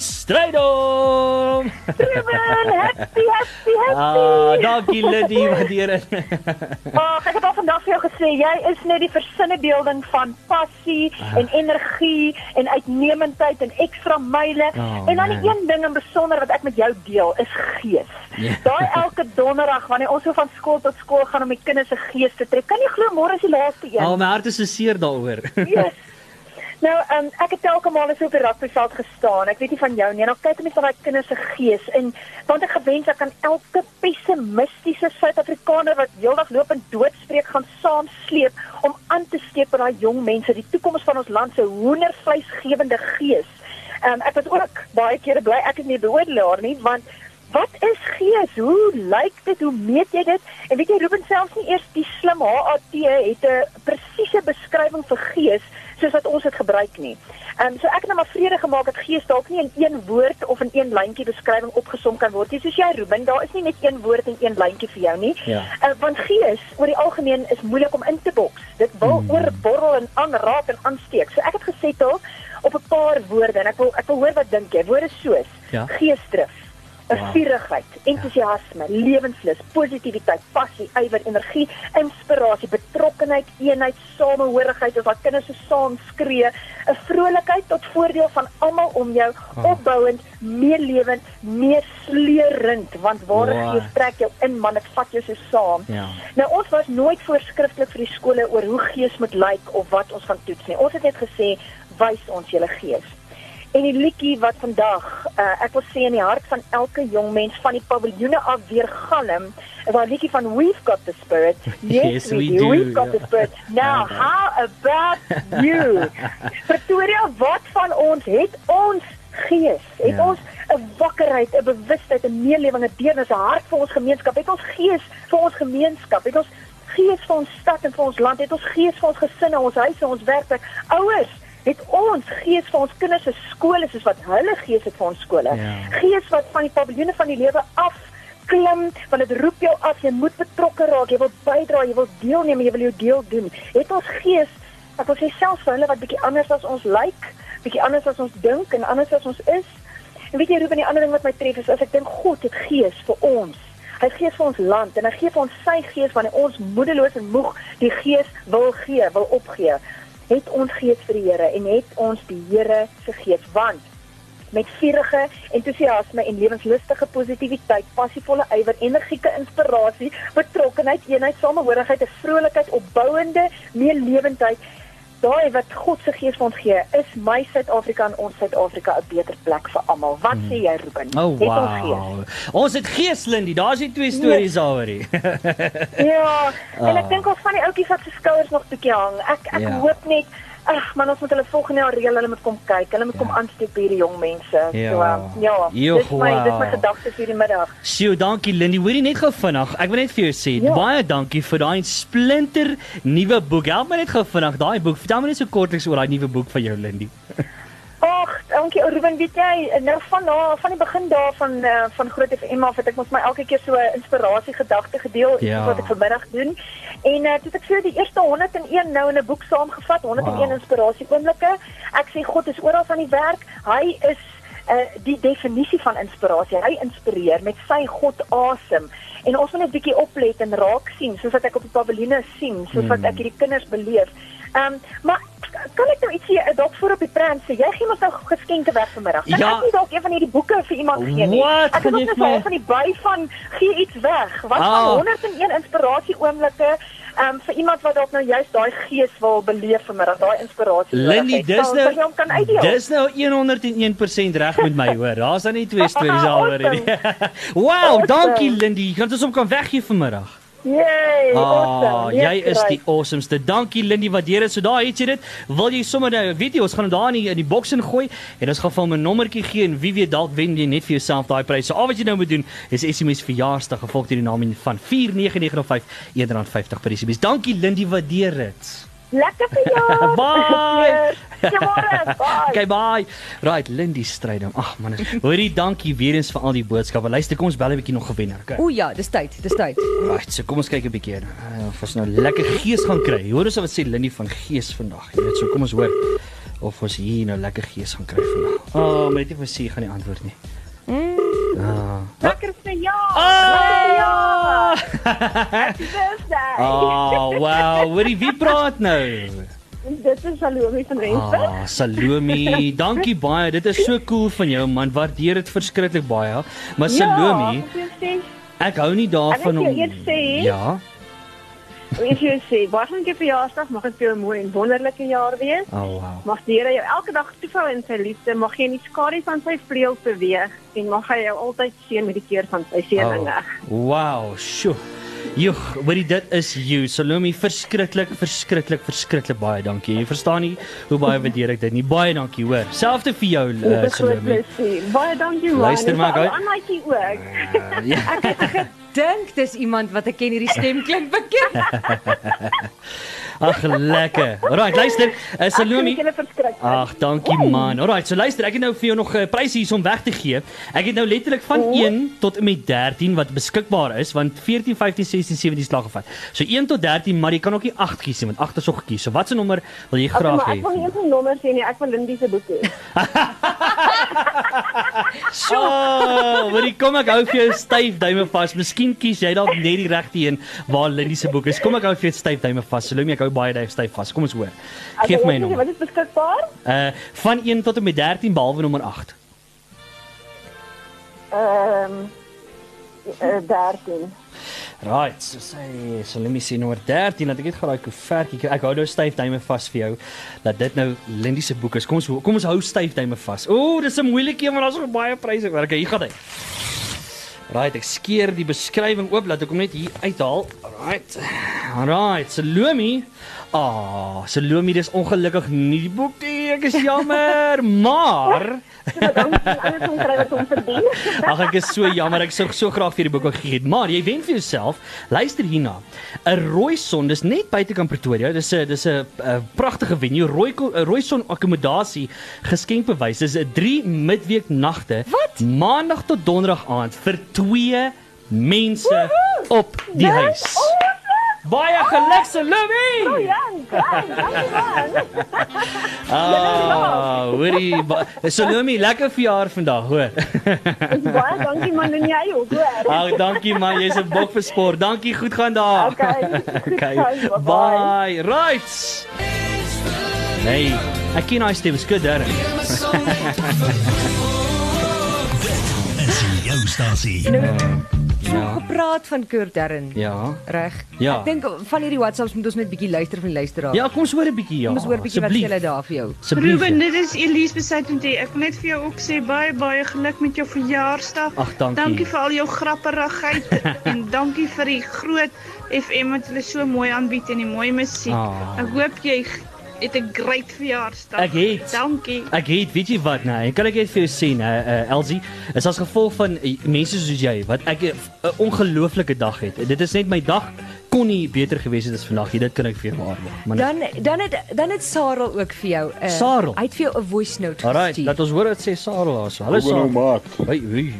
Strydom. Ruben, happy, happy, happy. Ah, dankie Lindy, waardeer dit. Ag, ek het al vandag vir jou gesê, jy is net die versinnebeelding van passie Ah. en energie en uitnemendheid en ekstra myle. Oh, en dan die man. een ding in besonder wat ek met jou deel, is gees. Ja. Daai elke donderdag wanneer ons so van skool tot skool gaan om die kinders se gees te trek. Kan jy glo môre is die laaste een? Al my hart is so seer daaroor. Yes. Nou, um, ek het telke male so op die rugbyveld gestaan. Ek weet nie van jou nie. En dan kyk ek net na daai kinders se gees en want ek gewens ek kan elke pessimistiese Suid-Afrikaner wat heeldag loop en doodspreek gaan saamsleep om aan te steek by daai jong mense, die toekoms van ons land se hoendervleisgewende gees. Um, ek was ook baie kere bly ek is nie beoordelaar nie, want wat is gees? Hoe lyk dit? Hoe meet jy dit? En weet jy, Ruben, selfs nie eers die slim H A T het 'n presiese beskrywing vir gees soos wat ons dit gebruik nie. Um, so ek het nou maar vrede gemaak dat gees dalk nie in een woord of in een lyntjie beskrywing opgesom kan word nie. Soos jy, Ruben, daar is nie net een woord en een lyntjie vir jou nie. Ja. Uh, want gees oor die algemeen is moeilik om in te boks. Dit wil mm. oorborrel en aanraak en aansteek. So ek het gesettel op 'n paar woorde en ek wil ek wil hoor wat dink jy? Woorde soos ja. geesdrif, wow. vurigheid, entoesiasme, ja. lewenslus, positiwiteit, passie, ywer, energie, inspirasie, betrokkenheid, eenheid, samehorigheid, of wat kinders so saam skree, 'n vrolikheid tot voordeel van almal om jou, oh. opbouend, meer lewend, meer sleurend, want ware wow. gees trek jou in, man, dit vat jou so saam. Ja. Nou ons was nooit voorskrifklik vir die skole oor hoe gees moet lyk of wat ons gaan toets nie. Ons het net gesê, wys ons julle gees. En die liedjie wat vandag, uh, ek wil sê in die hart van elke jong mens van die paviljoene af weer galm, is daai liedjie van We've Got the Spirit. Yes, yes we, we do. do. We've got the Spirit. Now, okay. how about you? Pretoria, wat van ons het ons gees? Het ja. ons 'n wakkerheid, 'n bewustheid, 'n meelewing, 'n deernis, 'n hart vir ons gemeenskap? Het ons gees vir ons gemeenskap? Het ons gees vir ons stad en vir ons land? Het ons gees vir ons gesinne, ons huise, ons werkplek? Ouers, het ons gees vir ons kinders se skole soos wat hulle gees het vir ons skole. Ja. Gees wat van die paviljoene van die lewe af klim, want dit roep jou af, jy moet betrokke raak, jy wil bydra, jy wil deelneem, jy wil jou deel doen. Het ons gees, ek wil sê selfs vir hulle wat bietjie anders as ons lyk, bietjie anders as ons dink en anders as ons is. En weet jy, Ruben, die ander ding wat my tref is, as ek dink God het gees vir ons. Hy gee vir ons land en hy gee vir ons sy gees wanneer ons moedeloos en moeg die gees wil gee, wil opgee. Het ons gees vir die Here en het ons die Here se gees, want met vurige entoesiasme en lewenslustige positiwiteit, passievolle ywer, energieke inspirasie, betrokkenheid, eenheid, samehorigheid, 'n vrolikheid, opbouende meelewendheid, daai wat God se gees vir ons gee, is my Suid-Afrika en ons Suid-Afrika 'n beter plek vir almal. Wat hmm. sê jy, Ruben? Oh, het wow. ons gees? Ons het gees, Lindy. Daar's die twee stories daaroor. Ja, en ek dink ons van die ouetjies wat se skouers nog bietjie hang. Ek ek ja. hoop net ag, man, ons moet hulle volgende jaar reël, hulle moet kom kyk. Hulle moet ja. kom aansteek by hierdie jong mense. Ja. So, um, ja, Jo, dis my wow. dis my gedagtes hierdie middag. Sjoe, dankie Lindy. Hoorie net gou vinnig. Ek wil net vir jou sê, ja. baie dankie vir daai splinter nuwe boek. Help my net gou vinnig daai boek. Vertel my net so kortliks oor daai nuwe boek van jou, Lindy. Ag, dankie Ruben, weet jy, nou van na van die begin daar van uh, van Groot F M af het ek mos my elke keer so 'n inspirasie gedagte gedeel, ja. wat ek vanmiddag doen. En uh, toe het ek vir die eerste honderd en een nou in 'n boek saamgevat, honderd en een wow. inspirasie oomblikke. Ek sê God is oral aan die werk. Hy is uh, die definisie van inspirasie. Hy inspireer met sy God asem. En ons moet net bietjie oplet en raak sien, soos wat ek op die paviljoene sien, soos wat ek hierdie kinders beleef. Ehm, um, maar kan ek nou ietsie dalk voor op die pran sê? Jy gee ons nou geskenke weg vanmiddag. Kan ja. ek nie dalk een van hierdie boeke vir iemand gee nie? What? Ek het ook net my... van die by van gee iets weg. Wat ah. van honderd en een inspirasie oomblikke um, vir iemand wat dalk nou juist daai gees wil beleef vanmiddag, daai inspirasie. Lindy, dis nou dis nou honderd en een persent reg met my, hoor. Daar's dan nie twee stories daaroor nie. Wow, awesome. Dankie Lindy. Kan ons hom kan weggee vanmiddag? Yay, ah, awesome. Jy is die awesomeste. Dankie Lindy, waardeer dit. So daar het jy dit. Wil jy sommer nou, weet jy, ons gaan hom daar in die, in die boks ingooi en ons gaan vir hom 'n nommertjie gee en wie weet dalk wen jy net vir jouself daai prys. So al wat jy nou moet doen is S M S verjaarsdag gevolg deur die naam van vier nege nege nul vyf een rand vyftig per S M S. Dankie Lindy, waardeer dit. Lekker vir jou. Bye. Goeiemôre. Bye. Okay, bye. Right, Lindy Strydom. Ag man, hoorie, dankie weer eens vir al die boodskappe. Luister, kom ons bel 'n bietjie nog gewenner. Okay. O ja, dis tyd, dis tyd. Right, so kom ons kyk 'n bietjie. Uh, of ons nou lekker gees gaan kry. Hoor ons wat sê Lindy van gees vandag. Jy weet, so kom ons hoor of ons hier nou lekker gees gaan kry vandag. Oh, maar net nie vir sê gaan nie antwoord nie. Mm. Ah. Lekker vir jou. Ah! Happy birthday. Oh, wow. Hoorie, wie praat nou? Dit is Salome van Rensburg. Ah, Salome, dankie baie. Dit is so cool van jou, man. Waardeer dit verskriklik baie. Maar Salome, ja, ek hou nie daarvan om ja. Ek wil sê, baie dankie vir verjaarsdag. Mag dit vir jou 'n mooi en wonderlike jaar wees. Oh, wow. Mag die Here jou elke dag toevou in sy liefde. Mag jy in die skadu van sy vleuels beweeg en mag hy jou altyd seën met die keur van sy seëninge. Oh, wow, sjoe. Joeg, hoorie, dit is you. Salome, verskriklik, verskriklik, verskriklik baie dankie. Jy verstaan nie hoe baie waardeer ek dit nie. Baie dankie, hoor. Selfde vir jou, uh, Salome. Baie dankie, man. Luister maar, gou. Annetjie ook. Uh, ja. Ek het gedink dis iemand wat ek ken, hierdie stem klink bekend. Ag, lekker. Alright, luister, uh, Salome. Ag, dankie man. Alright, so luister, ek het nou vir jou nog 'n uh, pryse hier om weg te gee. Ek het nou letterlik van oh. een tot en met dertien wat beskikbaar is, want veertien, vyftien, sestien, sewentien slag gevat. So een tot dertien, maar jy kan ook nie agt kies nie, want agt is ook gekies. So watse nommer wil jy graag hê? Ek wil nie eens 'n nommer sê nie, ek wil Lindy se boek hê. So, weet jy, kom ek hou vir jou styf duime vas. Miskien kies jy dalk net die regte een waar Lindy se boek is. Kom ek hou vir jou styf duime vas. Salome, ek hou baie duif styf vas. Kom ons hoor. Geef my 'n nommer. Wat is beskikbaar? Uh van een tot en met dertien behalwe nommer agt. Ehm um, uh, dertien. Right, so sê, so let me see nommer dertien, dat ek het geraai koevertjie. Ek hou nou styf duime vas vir jou dat dit nou Lindy se boek is. Kom ons kom ons hou styf duime vas. Ooh, dis 'n moeilike een, maar daar's nog baie pryse. Okay, hier gaan hy. Right, ek skeer die beskrywing oop, laat ek hom net hier uithaal. Alright. Alright, Salome. Ah, oh, Salome, dis ongelukkig nie die boek nie. Ek is jammer, maar Ag, ek is so jammer. Ek sou so graag vir die boek gegee het, maar jy wen vir jouself. Luister hierna. 'n Rooison, dis net buitekant Pretoria. Dis 'n dis 'n pragtige venue. Rooi Rooison akkommodasie geskenkbewys. Dis 'n drie midweek nagte. Wat? Maandag tot donderdag aand vir twee mense Woehoe! Op die That's huis. Awesome. Baie geluk, Salome! Oh ja, dankie. Ah, hoorie, Salome, lekker verjaar vandag, hoor. Baie dankie man, en jy ook, hoor. Ag, dankie man, jy's 'n bok vir sport. Dankie, goed gaan daar. Okay. Okay. Bye. Bye. Right. Nee, ek ken hy stem, skud daar. Jou stasie. Ja. Gepraat van Kurt Darren. Ja. Reg. Ja. Ek dink van hierdie WhatsApps moet ons net bietjie luister van die luisteraars. Ja, kom ons hoor 'n bietjie, ja. Kom ons hoor 'n bietjie wat hulle daar vir jou. Ruben, dit is Elise Besuitend. Ek wil net vir jou ook sê baie baie geluk met jou verjaarsdag. Ag, dankie. Dankie vir al jou grapperigheid en dankie vir die groot F M wat hulle so mooi aanbied en die mooi musiek. Ah. Ek hoop jy het 'n great verjaarsdag. Ek het. Dankie. Ek het, weet jy wat, nee, kan ek net vir jou sê, nee, uh, Elsie, is as gevolg van uh, mense soos jy wat ek 'n uh, ongelooflike dag het. Dit is net my dag kon nie beter gewees het as vandag. Dit kan ek vir jou waarborg. Dan dan het dan het Sarel ook vir jou 'n uh, Sarel. Hy het vir jou 'n voice note gestuur. Alright, laat ons hoor wat sê Sarel daarso. Hallo Sarel. maat. Hey, hey.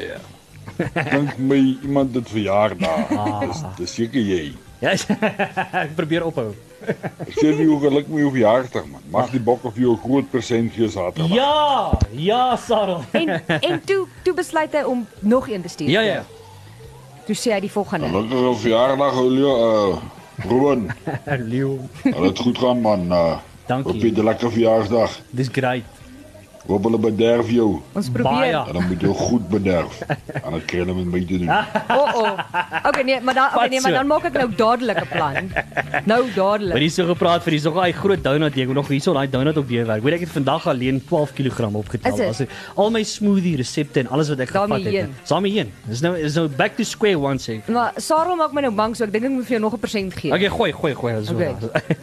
Ja. Dink my iemand dit verjaardag. Ah. Dis dis seker jy. Ja, ek probeer ophou. Ek sê nie hoe geluk met jou verjaardag man. Mag die bokke vir jou 'n groot persent gee Saterdag. Ja, ja Sarel. En en toe toe besluit hy om nog een te stuur. Ja ja. Toe sê hy die volgende. Gelukkige verjaardag Leo, uh Ruben. Leo. Laat dit goed gaan man. Uh, Dankie. Op 'n lekker verjaarsdag. Dis great. Hoop hulle bederf jou. Ons probeer. En dan moet jy goed bederf. En dan kry hulle met my te doen. O, o. Okay, nee, maar dan okay, nee, maar dan maak ek nou dadelik 'n plan. Nou dadelik. Maar hier so gepraat vir hier so 'n groot donut, ek moet nog hierso daai donut op deurwerk. Weet ek het vandag alleen twaalf kilogram opgetel. Also al my smoothie resepte en alles wat ek gevat het. Saamie heen. Dis nou is nou back to square one sê. Maar Sarel maak my nou bang, so ek dink ek moet vir jou nog 'n persent gee. Okay, gooi, gooi, gooi. So. Okay.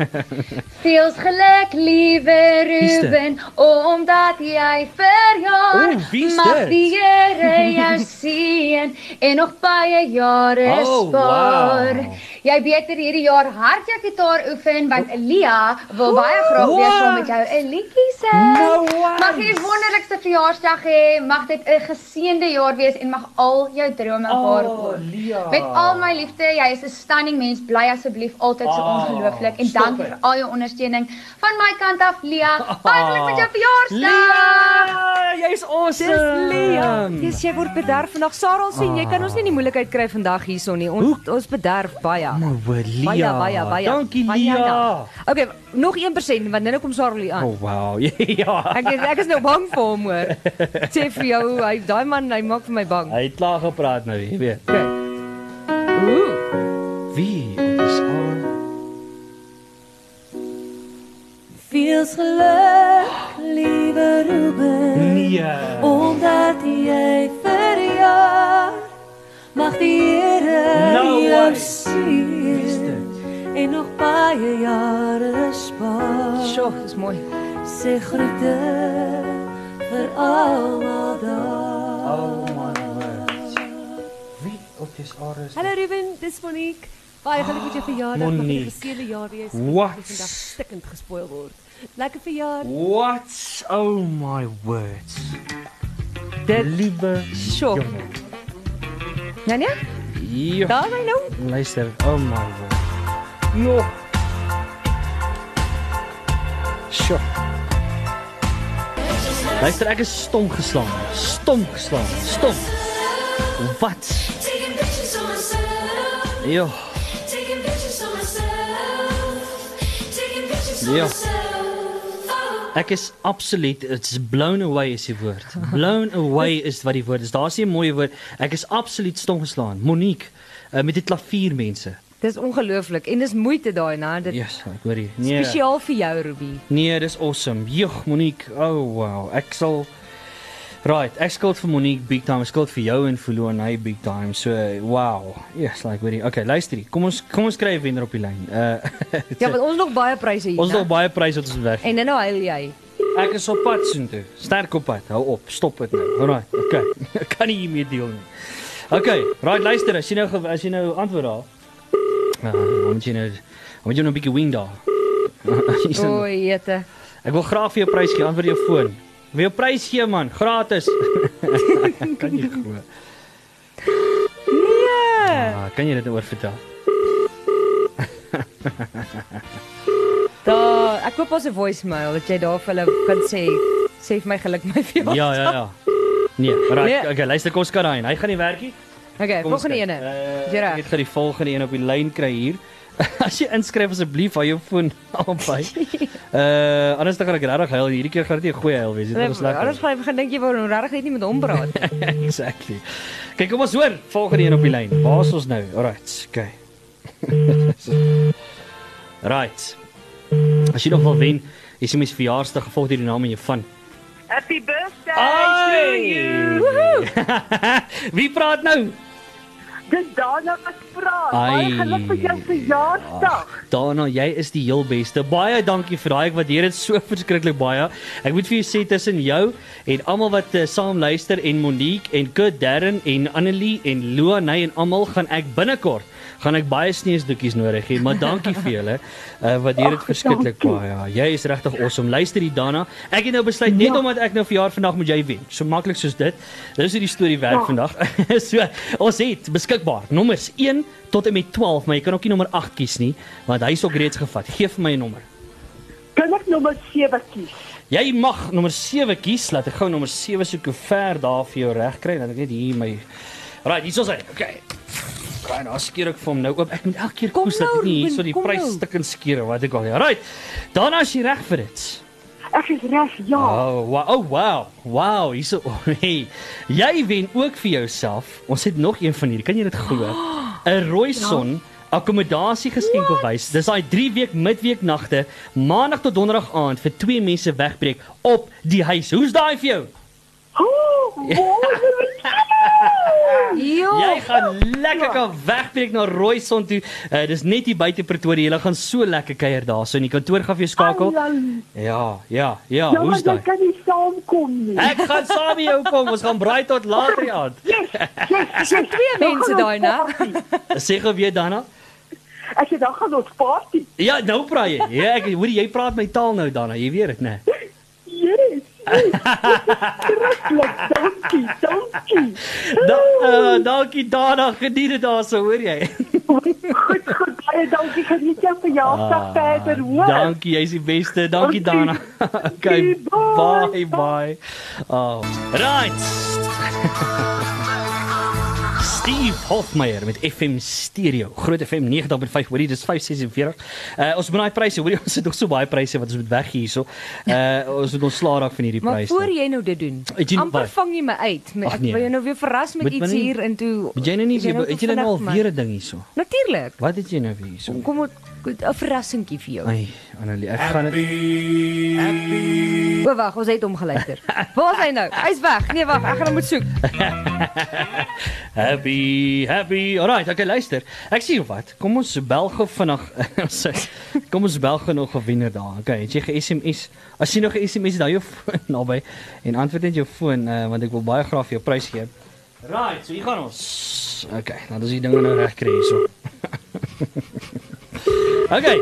Veel geluk, liewe Ruben, omdat jy verjaar. Oh, wie is mag dit? die Here jou seën en nog baie jare Oh, spaar. wow. Jy beter hierdie jaar hard jou gitaar oefen want Elia wil baie graag weer saam met jou 'n liedjie sing. No way. Mag jy 'n wonderlikste verjaarsdag hê. Mag dit 'n geseënde jaar wees en mag al jou drome waar word. Lia. Met al my liefde, jy is 'n stunning mens. Bly asseblief altyd so Oh, ongelooflik en stop dankie it. vir al jou ondersteuning van my kant af, Lia. Baie geluk met jou verjaarsdag. Lia, jy's awesome. Dis Lia. Dis jy word bederf vandag. Sarel sien, jy kan ons nie in die moeilikheid kry vandag hierson nie. Ons Hoe? ons bederf baie. Maar Lia. Baie baie baie. Dankie baie, Lia. ja. Okay, nog een persent want nou kom Sarel hier aan. Oh wow. Ja. Ek is, ek is nou bang vir hom hoor. Ek sê vir jou, hy daai man, hy maak vir my bang. Hy het klaar gepraat nou, jy weet. Okay. Ooh. Wie is aan? Veel geluk, liewe Ruben. Nee. Omdat jy verjaar. Mag die Here No jou sien en nog baie jare spaar. Sjoe, dis mooi. Sê groete vir almal daar. Oh my word. Wie op dis aarde is? Hallo Ruben, dis Monique. Baie geluk met jou verjaardag. Monique. Nog 'n geseënde jaar wees. What? Vandag stikkend gespoil word. Lekker verjaar. What? Oh my word. Dit liewe Sjoe. Ja nee? Ja. Daar hy nou. Luister, oh my word. No. Sjoe. Luister, ek is stom geslaan. Stom geslaan. Stom. Wat? Ja. Ja. Ek is absoluut, it's blown away is die woord. Blown away is wat die woord is. Daar is nie 'n mooi woord. Ek is absoluut stom geslaan. Monique, uh, met die klavier mense. Dis ongelooflik en dis moeite daai, né? Dit Yes, ek hoor jy. Nee. Spesiaal vir jou, Ruby. Nee, dis awesome. Joh, Monique. Oh wow. Ek sal Right, ek skuld vir Monique big time, ek skuld vir jou en vir Luanay big time. So, wow. Yes, like hoorie. Okay, luister hier. Kom ons kom ons kry 'n wenner op die lyn. Uh Ja, want ons nog baie pryse hier. Ons né? nog baie pryse wat ons weg. En nou nou huil jy. Ek is op pad soontoe. Sterk op pad. Hou op. Stop dit nou. Alright. Okay. Ek kan nie hiermee deel nie. Okay, right, luister. As jy nou as jy nou antwoord daar. Uh, moet jy nou moet jy nou 'n bietjie wing daar. O, jette. Ek wil graag vir jou prys gee, antwoord jou foon. Wil jou prys gee man, gratis. Kan jy glo? Nee. Ah, kan jy dit oor vertel? Daar, ek koop ons 'n voicemail dat jy daar vir hulle kan sê sê vir my geluk my verjaardag. Ja, ja, ja. Nee, right. Nee. Okay, luister, kom ons kan daai. Hy gaan nie werk nie. Okay, Kom ons volgende kyk. ene. Uh, Jy reg. Ek gaan die volgende een op die lyn kry hier. As jy inskryf asseblief, hou jou foon albei. Uh, anders dan gaan ek regtig huil. Hierdie keer gaan dit 'n goeie huil wees. Dit was lekker. Anders gaan jy dink jy wou nou regtig net nie met hom praat. Exactly. Kyk, kom ons hoor. Volgende een op die lyn. Waar is ons nou? Alright, okay. Right. As jy nog wil wen, is jy mens verjaarsdag gevolg deur die naam en jou van. Happy birthday Ai! to you. Woohoo! Wie praat nou? Dis Dana wat praat. Ai. Baie geluk vir jou verjaarsdag. Dana, jy is die heel beste. Baie dankie vir daai. Ek waardeer dit so verskriklik baie. Ek moet vir jou sê tussen jou en almal wat uh, saam luister en Monique en Kurt Darren en Annelie en Luanay en almal gaan ek binnekort gaan ek baie sneesdoekies nodig hê, maar dankie vir julle. Uh, waardeer dit verskriklik baie. Ja, jy is regtig awesome. Luister hier Dana. Ek het nou besluit net ja. omdat ek nou verjaar vandag moet jy wen. So maklik soos dit. Dis hoe die storie werk ja. vandag. So ons het beskikbaar nommers een tot en met twaalf, maar jy kan ook nie nommer agt kies nie, want hy is ook reeds gevat. Geef vir my 'n nommer. Kan ek nommer sewe kies? Jy mag nommer sewe kies. Laat ek gou nommer sewe soek hoe ver daar vir jou reg kry, dat ek net hier my Right, hier is hy. Okay. Kry nou skeer ek vir hom nou oop. Ek moet elke keer koes dat ek nie hier so die prys stukken skeer wat ek al. Right. Daarna is jy reg vir dit. Ek is reg, ja. Oh, wow. Oh, wow. Wow, hierso. Oh, hey. Jy wen ook vir jouself. Ons het nog een van hierdie. Kan jy dit glo? 'n Rooison akkommodasie geskenk op wys. Dis daai drie week midweek nagte, maandag tot donderdag aand vir twee mense wegbreek op die huis. Hoe's daai vir jou? Oh, Jy gaan lekker kan wegbreek na Rooison toe. Uh, dis net hier buite Pretoria. Jy gaan so lekker kuier daar. So in die kantoor gaan vir jou skakel. Ja, ja, ja. Ja, Hoe's daai? Ek kan nie saamkom nie. Ek gaan saam met jou kom. Ons gaan braai tot later die aand. Yes, yes, Dis yes, twee mense daai, né? Sê gou weer Dana. Ek sê dan gaan ons party. Ja, nou praat jy. Ja, ek hoor jy praat my taal nou Dana. Jy weet dit, né? Yes. Dankie, dankie. Da, uh, dankie Dana, geniet dit daar so, hoor jy? Goed, goed, baie dankie, geniet jou verjaarsdag verder, hoor. Dankie, jy is die beste. Dankie Dana. Okay, bye, bye. Oh, right. Steve Hofmeyer met F M Stereo, Groot F M negentig punt vyf, hoorie, dis vyf sesenveertig. Uh, ons moet daai pryse, hoorie, ons het nog so baie pryse wat ons moet weggee hierso. Uh, ons moet ons slaag raak van hierdie pryse. Maar voor jy nou dit doen, amper vang jy my uit. My, Ach, ek nee. wil jou nou weer verras met Moet iets my nie- hier en toe. Het jy nou nie, is jy nou het jy nou vinnig al vir my? weer 'n ding hierso? Natuurlik. Wat het jy nou weer hierso? Kom, kom, 'n verrassingkie vir jou. Ai, Annelie, ek gaan dit O, wag, ons het hom geluister. Waar is hy nou? Hy's weg. Nee, wag, ek gaan hom moet soek. Happy, happy. Alright, okay, luister. Ek sê wat. Kom ons bel gou vinnig. Kom ons bel gou nog 'n wenner daar. Okay, het jy ge-S M S? As jy nog 'n S M S daar jou foon naby en antwoord net jou foon uh, want ek wil baie graag vir jou prys gee. Right, so hier gaan ons. Okay, nou dis die dinge nou reg kry hierso. Okay.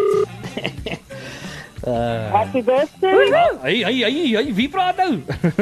Uh, Happy birthday. Hey, hey, hey, hey, wie praat nou?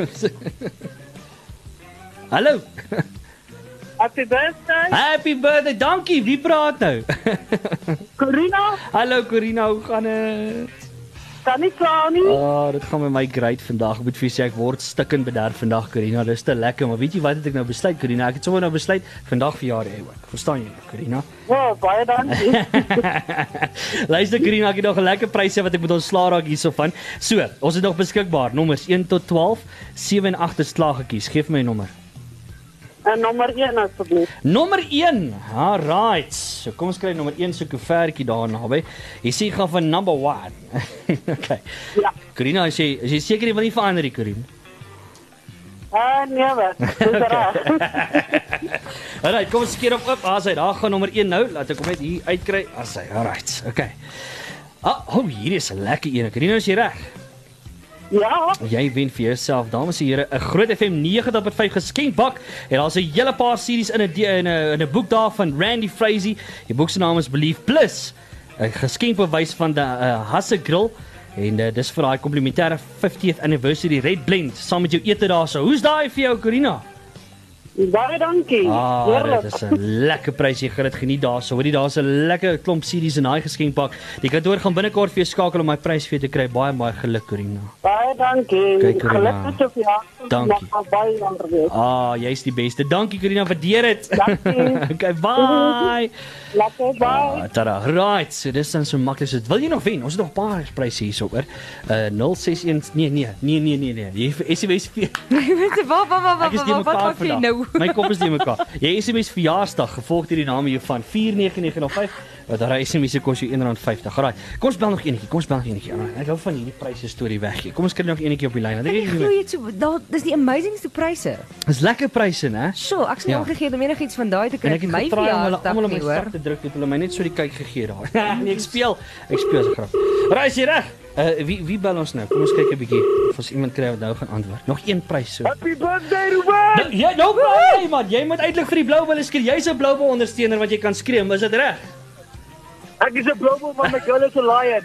Hallo. Happy birthday. Happy birthday. Dankie. Wie praat nou? Corina. Hallo Corina, hoe gaan dit? Kan nie kla nie. Oh, dit gaan met my great vandag. Ek moet vir jou sê ek word stikkend bederf vandag, Corina. Dis te lekker, maar weet jy wat het ek nou besluit, Corina? Ek het sommer nou besluit vandag verjaar jy ook. Verstaan jy, Corina? Ja, baie dankie. Luister Corina, ek het nog 'n lekker pryse wat ek moet ontslaa raak hierso van. So, ons het nog beskikbaar nommers een tot twaalf, sewe en agt is klaar gekies. Geef my 'n nommer. En nommer een asseblief. Nommer een. Alright. So kom ons kry nommer een so 'n koevertjie daar naby. Jy sê gaan van number one. Okay. Ja. Corina, as jy as jy seker jy wil nie verander nie, Corina. Ah, nee wat. Dis reg. Alright, kom ons keer op op. As hy daar gaan nommer een nou, laat ek hom net hier uitkry. As hy. Alright. Okay. Ah, oh, hier is 'n lekker een. Corina, is jy reg? Ja. Jy wen vir jouself, dames en here, 'n Groot F M nagtig punt vyf geskenkbak. En daar's 'n hele paar series in 'n in 'n in 'n boek daar van Randy Frazee. Die boek se naam is Believe Plus. 'n Geskenkbewys van die uh, Hasse Grill. En uh, dis vir daai komplimentêre fiftieth anniversary Red Blend saam met jou ete daarso. Hoe's daai vir jou, Corina? Baie dankie. Ah, dit is 'n lekker prys. Jy gaan dit geniet daarso. Hoorie, daar's 'n lekker klomp series in daai geskenkpak. Die kantoor gaan binnekort vir jou skakel om my prys vir jou te kry. Baie baie geluk, Corina. Baie dankie. Kyk, Corina. Geluk met jou verjaardag. Dankie. Mag baie langer wees. Ah, jy's die beste. Dankie, Corina, waardeer dit. Dankie. Okay, bye. Lekker, bye. Ah, tada. Right, so dis dan so maklik. So, wil jy nog wen? Ons het nog 'n paar pryse hierso, hoor. Uh nul ses een nee nee nee nee nee nee. Jy S M S vir. Wag, wag, wag, Ek is nie wag, wat mekaar maak jy vandag. nou? My kop is nie mekaar. Jy S M S verjaarsdag gevolg deur die naam hiervan vier nege nege nul vyf. Wat daai S M S se kos jou een rand vyftig. Alraai. Kom ons bel nog eenetjie. Kom ons bel nog eenetjie. Alraai. Ek hou van hierdie pryse storie weg. Kom ons kry nog eenetjie op die lyn. Ek glo jy so, daar dis die amazingste pryse. Dis lekker pryse, né? Sjoe, ek sien Ja. omgegee om enigiets van daai te En kry. ek het My getraai om hulle verjaarsdag almal op my nie, hoor. sak te druk, het hulle my net so die kyk gegee daar. Nee, ek speel. Ek speel so graag. Raai, is jy reg? Uh wie wie bel ons nou? Kom ons kyk 'n bietjie of ons iemand kry wat nou gaan antwoord. Nog een prys so. Happy birthday, Ruben. Ja, nou bly man. Jy moet eintlik vir die Blou Bulle skree. Jy's 'n Blou Bulle ondersteuner wat jy kan skree, is dit reg? Ek is 'n Blou Bulle van my girl is a lion.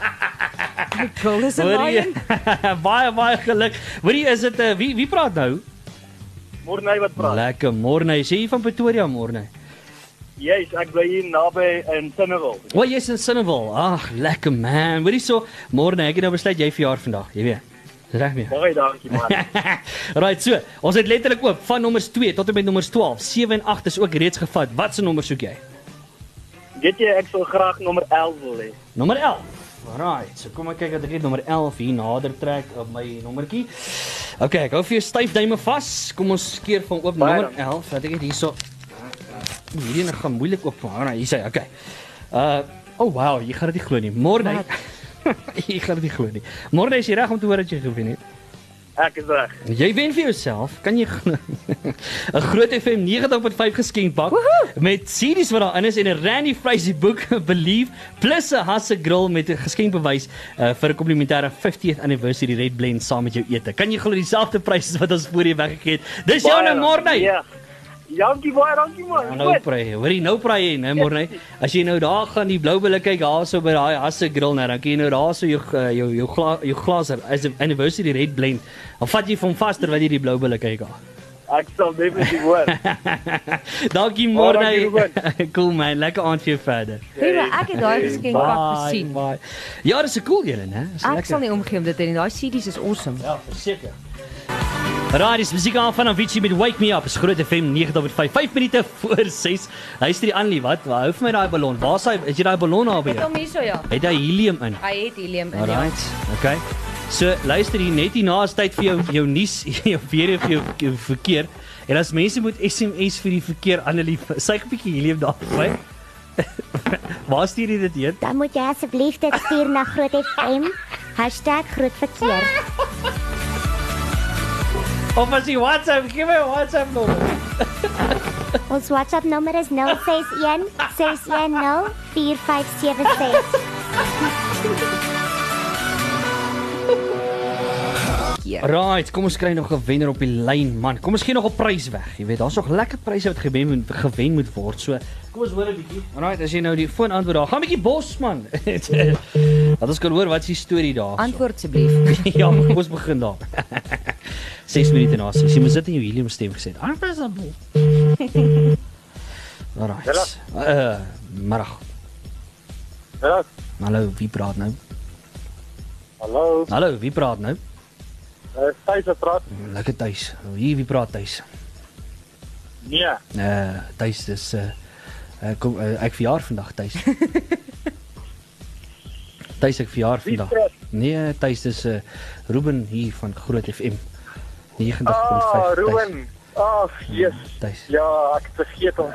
My girl is a lion. Baie baie geluk. Hoorie, is dit uh, wie wie praat nou? Morney wat praat. Lekker, Morney. Sê jy van Pretoria, Morney? Yes, ek bly hier naby in Sinnewil. O, jy's in Sinnewil. Ag, lekker man. Hoorie so, Morney, ek het nou besluit jy verjaar vandag, jy weet. Reg mee. Baie dankie man. Right, so, ons het letterlik oop van nommers twee tot en met nommers twaalf. sewe en agt is ook reeds gevat. Wat se nommer soek jy? Weet jy ek sou graag nommer elf wil hê. Nommer elf. Alright, so kom ek kyk dat ek net nommer elf hier nader trek op my nommertjie. Okay, ek hou vir jou styf duime vas. Kom ons keer van oop Baie nommer elf. Wat ek het hierso. Hierdie een gaan moeilik oop. Alright, hier sê, okay. Uh, oh wow, jy gaan dit nie glo nie. Morney. Jy gaan dit nie glo nie. Morney, is jy reg om te hoor dat jy gewen het? Ek is reg. Jy wen vir jouself, kan jy 'n Groot F M nagtig punt vyf geskenkpak met C D's wat daarin is en 'n Randy Frazee boek Believe plus 'n Hasse Grill met 'n geskenkbewys uh, vir 'n komplimentêre fiftieth anniversary Red Blend saam met jou ete. Kan jy glo dieselfde pryse wat ons voor jy weggegee het? Dis jou nou Morney. Ja. Dankie baie, dankie man. Nou praai, hoorie, nou praai jy, né, Morney? As jy nou daar gaan die Blou Bulle kyk daarso by daai Hasse Grill nou, dan kan jy nou daarso jou uh, jou jou gla, jou glaser as 'n anniversary Red Blend. Dan vat jy hom vas terwyl jy die Blou Bulle kyk daar. Ek sal definitief hoor. Dankie Morney. Cool man, lekker aand vir jou verder. Hey, maar ek het daai geskenkpak gesien. Bye. Ja, dis 'n cool een, né? Ek sal nie omgee om dit te doen. Daai C D's is awesome. Ja, verseker. Raai, dis musiek aan van Avicii met Wake Me Up. Is Groot F M nagtig punt vyf. vyf minute voor ses. Luister die Annelie, wat? Hou vir my daai ballon. Waar's hy? Het jy daai ballon daar by Ek jou? hom hierso ja. Het hy helium in? Hy het helium in. Alright. Okay. So, luister hier net hierna is tyd vir jou jou nuus, jou weer vir jou, jou verkeer. En as mense moet S M S vir die verkeer Annelie, sy 'n bietjie helium daar by. Waar stuur jy dit heen? Dan moet jy asseblief dit stuur na Groot F M. Hashtag Groot Verkeer. Of as jy WhatsApp, gee my WhatsApp nommer. Ons WhatsApp nommer is nul ses een ses een nul vier vyf sewe ses. Right, kom ons kry nog 'n wenner op die lyn, man. Kom ons gee nog 'n prys weg. Jy weet, daar's nog lekker pryse wat gewen moet gewen moet word. So, kom ons hoor 'n bietjie. Right, as jy nou die foon antwoord daar, gaan 'n bietjie bos, man. Laat ons kan hoor wat is die storie daar. Antwoord asseblief. Ja, kom ons begin daar. ses minute na ses. Jy moet sit in jou helium stem gesê. Unpressable. Right. Uh, middag. Ja. Hallo, wie praat nou? Hallo. Hallo, wie praat nou? Uh, Thijs wat praat. Lekker Thijs. Hier, wie praat Thijs? Nee. Uh, Thijs, dis... Uh, uh, kom, uh, ek verjaar vandag, Thijs. Thijs, ek verjaar vandag. Nee, Thijs, dis uh, Ruben hier van Groot F M. negentig punt vyf. Ah, Ruben. Ah, yes. Thijs. Ja, ek het vergeet om.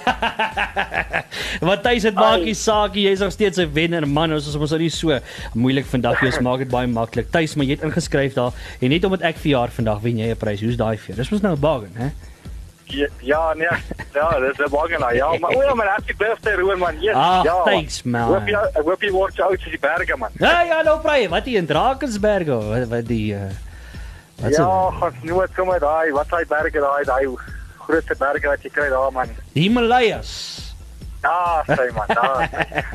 Wat Thijs, het maak nie saak, jy is nog steeds 'n wenner, man. Ons is ons nie so moeilik vandag, jy maak dit baie maklik. Thijs, maar jy het ingeskryf daar en net omdat ek verjaar vandag wen jy 'n prys. Hoe's daai vir? Dis mos nou 'n bargain, hè? Ja, ja, nee. Ja, dis 'n bargain. Ja, maar o ja, maar happy birthday Ruben, man. Yes. Ah, ja. thanks, man. Hoop jy ek hoop jy word so oud soos die berge, man. Ja, ja, nou praai. Wat hier in Drakensberg, wat wat die uh, wat ja, gaan nooit sommer daai, wat daai berge daai, daai groot berge wat jy kry daar, man. Die Himalayas. Ja, sê man, daar.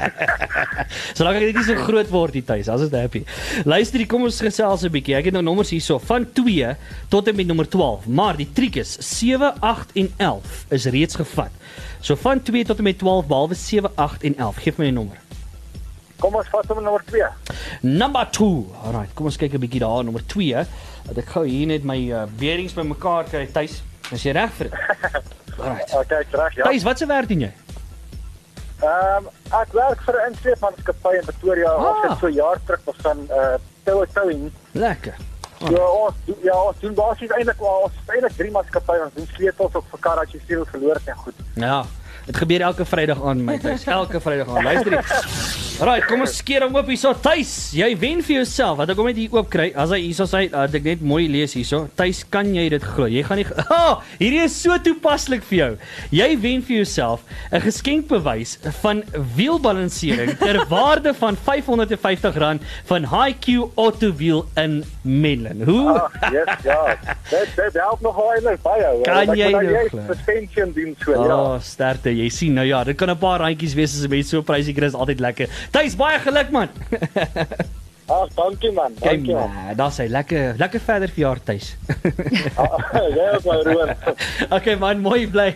Solank ek nie so groot word die Thijs, as is happy. Luister, kom ons gesels 'n bietjie. Ek het nou nommers hierso van twee tot en met nommer twaalf, maar die triek is sewe, agt en elf is reeds gevat. So van twee tot en met twaalf behalwe sewe, agt en elf. Geef my 'n nommer. Kom ons vat hom nommer twee. Number two. Alright, kom ons kyk 'n bietjie daar nommer twee. Dat ek gou hier net my uh, beerings bymekaar kry, Thijs. Is jy reg vir dit? Alright. Okay, reg, ja. Thijs, wat se werk doen jy? Ehm, um, ek werk vir 'n insleepmaatskappy in Pretoria. Ah. Ons het so jaar terug was van eh uh, Tower Towing. Lekker. Oh. Ja, ons doen ja, ons doen basies eintlik ons is eintlik drie maatskappye. Ons doen sleutels op vir karre as jy sleutels verloor het en goed. Ja. Dit gebeur elke Vrydag aan my Thijs. Elke Vrydag aan. Luister hier. Alright, kom ons skeer hom oop hierso. Thijs, jy wen vir jouself. Wat ek hom net hier oop kry. As hy hierso sê, dat ek net mooi lees hierso. Thijs, kan jy dit glo? Jy gaan nie oh, hierdie is so toepaslik vir jou. Jy wen vir jouself 'n geskenkbewys van wielbalansering ter waarde van vyf honderd vyftig rand van Hi Q Auto Wheel in Menlyn. Hoe? Ah, yes, ja. Dit dit help nog baie baie. Kan jy nog glo? Suspension doen so, oh, ja. Oh, sterkte. Jy sien nou ja, dit kan 'n paar randjies wees as 'n mens so prysie kry, is altyd lekker. Thijs, baie geluk man. Ah, dankie man. Dankie man. Daar sê lekker lekker verder verjaar Thijs. Ja, ook maar Ruben. Okay man, mooi bly.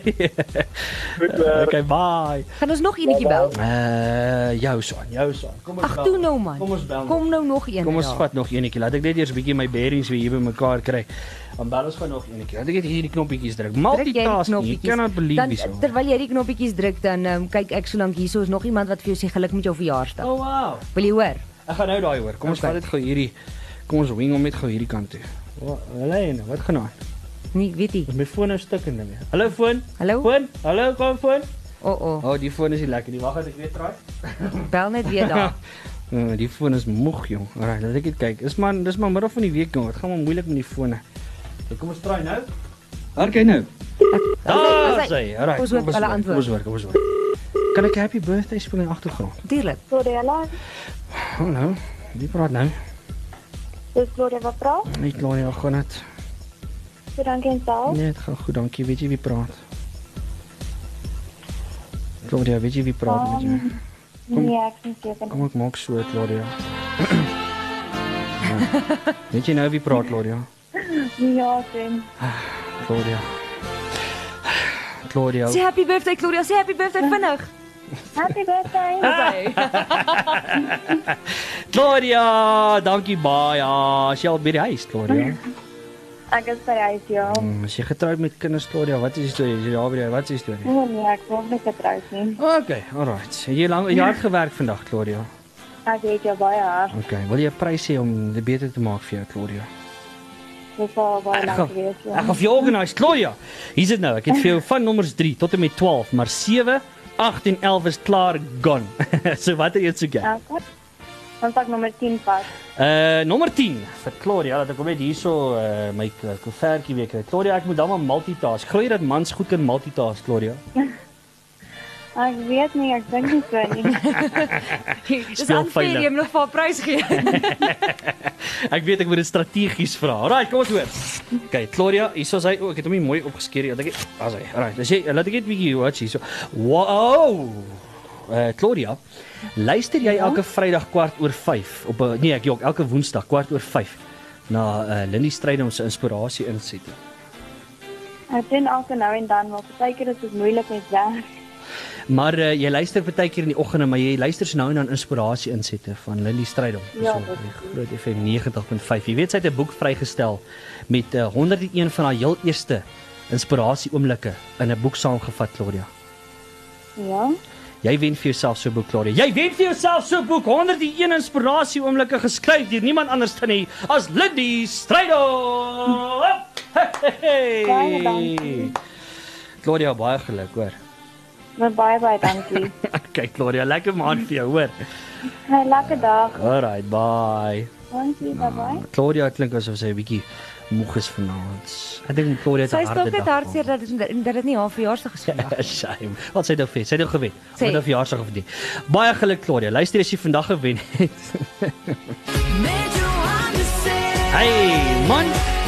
Okay, bye. Gaan ons nog enetjie bel? Uh, jou son, jou son. Kom ons Ag bel. toe nou man. Kom ons bel. Kom nou nog een. Kom ons ja. vat nog enetjie. Laat ek net eers 'n bietjie my bearings weer hier bymekaar kry. Dan bel ons gou nog enetjie. Laat ek net hierdie knoppietjies druk. Multitasking. You cannot believe this. Dan terwyl jy die knoppietjies druk, dan um, kyk ek solank hierso is nog iemand wat vir jou sê geluk met jou verjaarsdag. Oh wow. Wil jy hoor? Ek gaan nou daai hoor. Kom ons Okay. vat dit gou hierdie. Kom ons wing hom net gou hierdie kant toe. Alleen, wat gaan aan? Nee, weet jy. My foon is stuk en ding. Hallo foon. Hallo. Foon. Hallo, kom foon. O, oh, o. Oh. Oh, die foon is nie lekker nie. Wag as ek weer draai. Bel net weer daar. Uh, die foon is moeg, jong. Alraai, laat ek dit kyk. Dis maar dis maar middel van die week, jong. Dit gaan maar moeilik met die fone. Okay, kom ons draai nou. Okay nou. Daar sê. Alraai. Kom ons hoor hulle antwoord. Kom ons hoor, kom ons hoor. Kan ek happy birthday speel in die agtergrond? Tuurlik. Gloria, Hallo. Wie praat nou? dis Gloria wat praat. Nee, Gloria, gaan net. So dankie en self. Nee, dit gaan goed, dankie. Weet jy wie praat? Gloria, weet jy wie praat met jou? Um, nee, ek is nie seker. Kom ek maak so, Gloria. Ja. Weet jy nou wie praat, Gloria? Ja, sien. Gloria. Gloria. Sê happy birthday Gloria, sê happy birthday vinnig. Happy birthday. Okay. Gloria, dankie baie. Sy al by die huis, Gloria. Ek is by die huis, ja. Mm, as jy getroud met kinders, Gloria, wat is die storie? Is jy daar by die huis? Wat is die storie? Oh, nee, ek word nie getroud nie. Okay, alright. Het jy lang jy hard gewerk vandag, Gloria? Ek weet jou baie hard. Okay, wil jy 'n prys hê om dit beter te maak vir jou, Gloria? Dit sal baie Ek lank gaan wees, ja. ek gaan vir jou organise, Gloria. Hier is dit nou. Ek het vir jou van nommers drie tot en met twaalf, maar sewe, agt en elf is klaar gone. So watter een soek jy? Okay. Dan pak nommer tien pas. Uh nommer tien vir Claudia, dat ek hom net hierso uh, my koevertjie weer kry. Claudia, ek moet dan maar multitask. Glo jy dat mans goed kan multitask, Claudia? Ek weet nie, ek dink nie so nie. Dis unfair, jy moet nog vir 'n prys gee. Ek weet ek moet dit strategies vra. Alraai, kom ons hoor. Okay, Claudia, hierso is hy. O, ek het hom nie mooi opgeskeer nie. Dink ek, as hy. Alraai, as jy laat ek net 'n bietjie watch hierso. Wow! Uh, Claudia, luister jy elke Vrydag kwart oor vyf op 'n nee, ek jok, elke Woensdag kwart oor vyf na uh, Lindy Strydom se inspirasie insette? Ek doen elke nou en dan, maar partykeer is dit moeilik met werk. Maar uh, jy luister partykeer in die oggende, maar jy luister se nou en dan inspirasie insette van Lindy Strydom. Ja, so, Groot F M negentig punt vyf. Jy weet sy het 'n boek vrygestel met uh, honderd en een van haar heel eerste inspirasie oomblikke in 'n boek saamgevat, Claudia. Ja. Jy wen vir jouself so 'n boek, Claudia. Jy wen vir jouself so 'n boek, honderd en een inspirasie oomblikke geskryf deur niemand anders dan nie as Lindy Strydom. Hey, Baie dankie. Claudia, baie geluk, hoor. Baie baie dankie. Okay, Claudia, lekker maand vir jou, hoor. 'n Lekker dag. Alright, bye. Dankie, bye bye. Claudia klink asof sy 'n bietjie moeg is vanaand. Ek dink Claudia het 'n Sy harde dag. is tog net hartseer dat dit dat dit nie haar verjaarsdag is vandag. Shame. Wat sy nou vet. Sy het nou gewen. Sê. Wat 'n verjaarsdag of nie. Baie geluk, Claudia. Luister as jy vandag gewen het. Hey, man.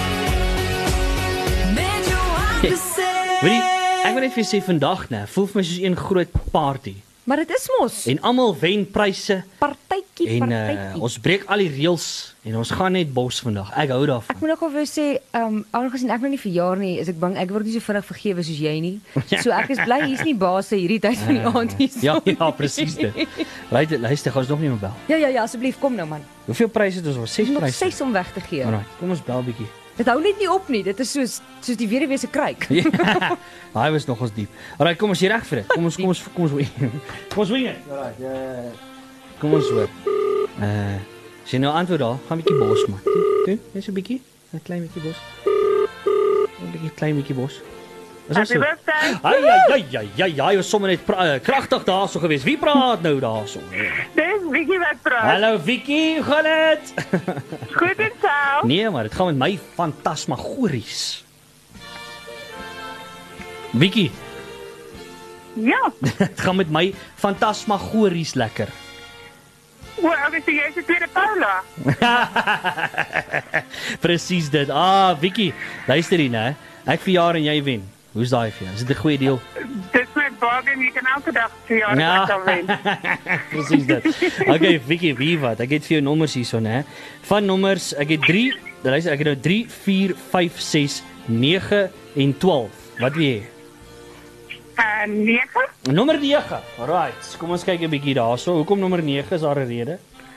Weet jy, ek wil net vir jou sê vandag, né, voel vir my soos een groot party. Maar dit is mos. En almal wen pryse. Partytjie, En uh, partytjie. ons breek al die reëls en ons gaan net bos vandag. Ek hou daarvan. Ek moet nog of sê, ehm um, aangesien ek nou nie verjaar nie, is ek bang ek word nie so vinnig vergewe soos jy nie. So ek is bly hier's nie baase hierdie tyd van die aand hier. Ja, ja, presies dit. Right, luister, gaan ons nog nie meer bel. Ja ja ja, asseblief kom nou man. Hoeveel pryse het ons? Ons ses Nog pryse. ses om weg te gee. Alright, kom ons bel bietjie. Dit hou net nie op nie. Dit is soos soos die weduwee se kruik. Ja, hy was nog ons diep. Alright, kom ons jy reg vir dit. Kom ons kom ons kom ons wing. Kom ons wing dit. Alright, uh, kom ons hoor. Uh, as jy nou antwoord daar, gaan 'n bietjie bos man. Doen, net so 'n bietjie, 'n klein bietjie bos. 'n Bietjie klein bietjie bos. Happy birthday. Ai ai ai ai ai, ons sommer net uh, kragtig daarso gewees. Wie praat nou daarso? Dis Vicky wat praat. Hallo Vicky, hoe gaan dit? Goed en self. Nee, maar dit gaan met my fantasmagories. Vicky, Ja. dit gaan met my fantasmagories lekker. O, ek sê jy is die tweede Paula. Presies dit. Ah, Vicky, luister hier, né? Ek verjaar en jy wen. Hoe's daai vir jou? Is dit 'n goeie deal? Dis my bargain, jy kan elke dag vir jou Ja. kan wen. Presies dit. Okay, Vicky, wie wat? Ek het vir jou nommers hierso, né? Van nommers, ek het drie, luister, ek het nou drie, vier, vyf, ses, nege en twaalf. Wat wil jy? Uh, nege? Nommer nege. Alright, kom ons kyk 'n bietjie daarso. Hoekom nommer nege? Is daar 'n rede?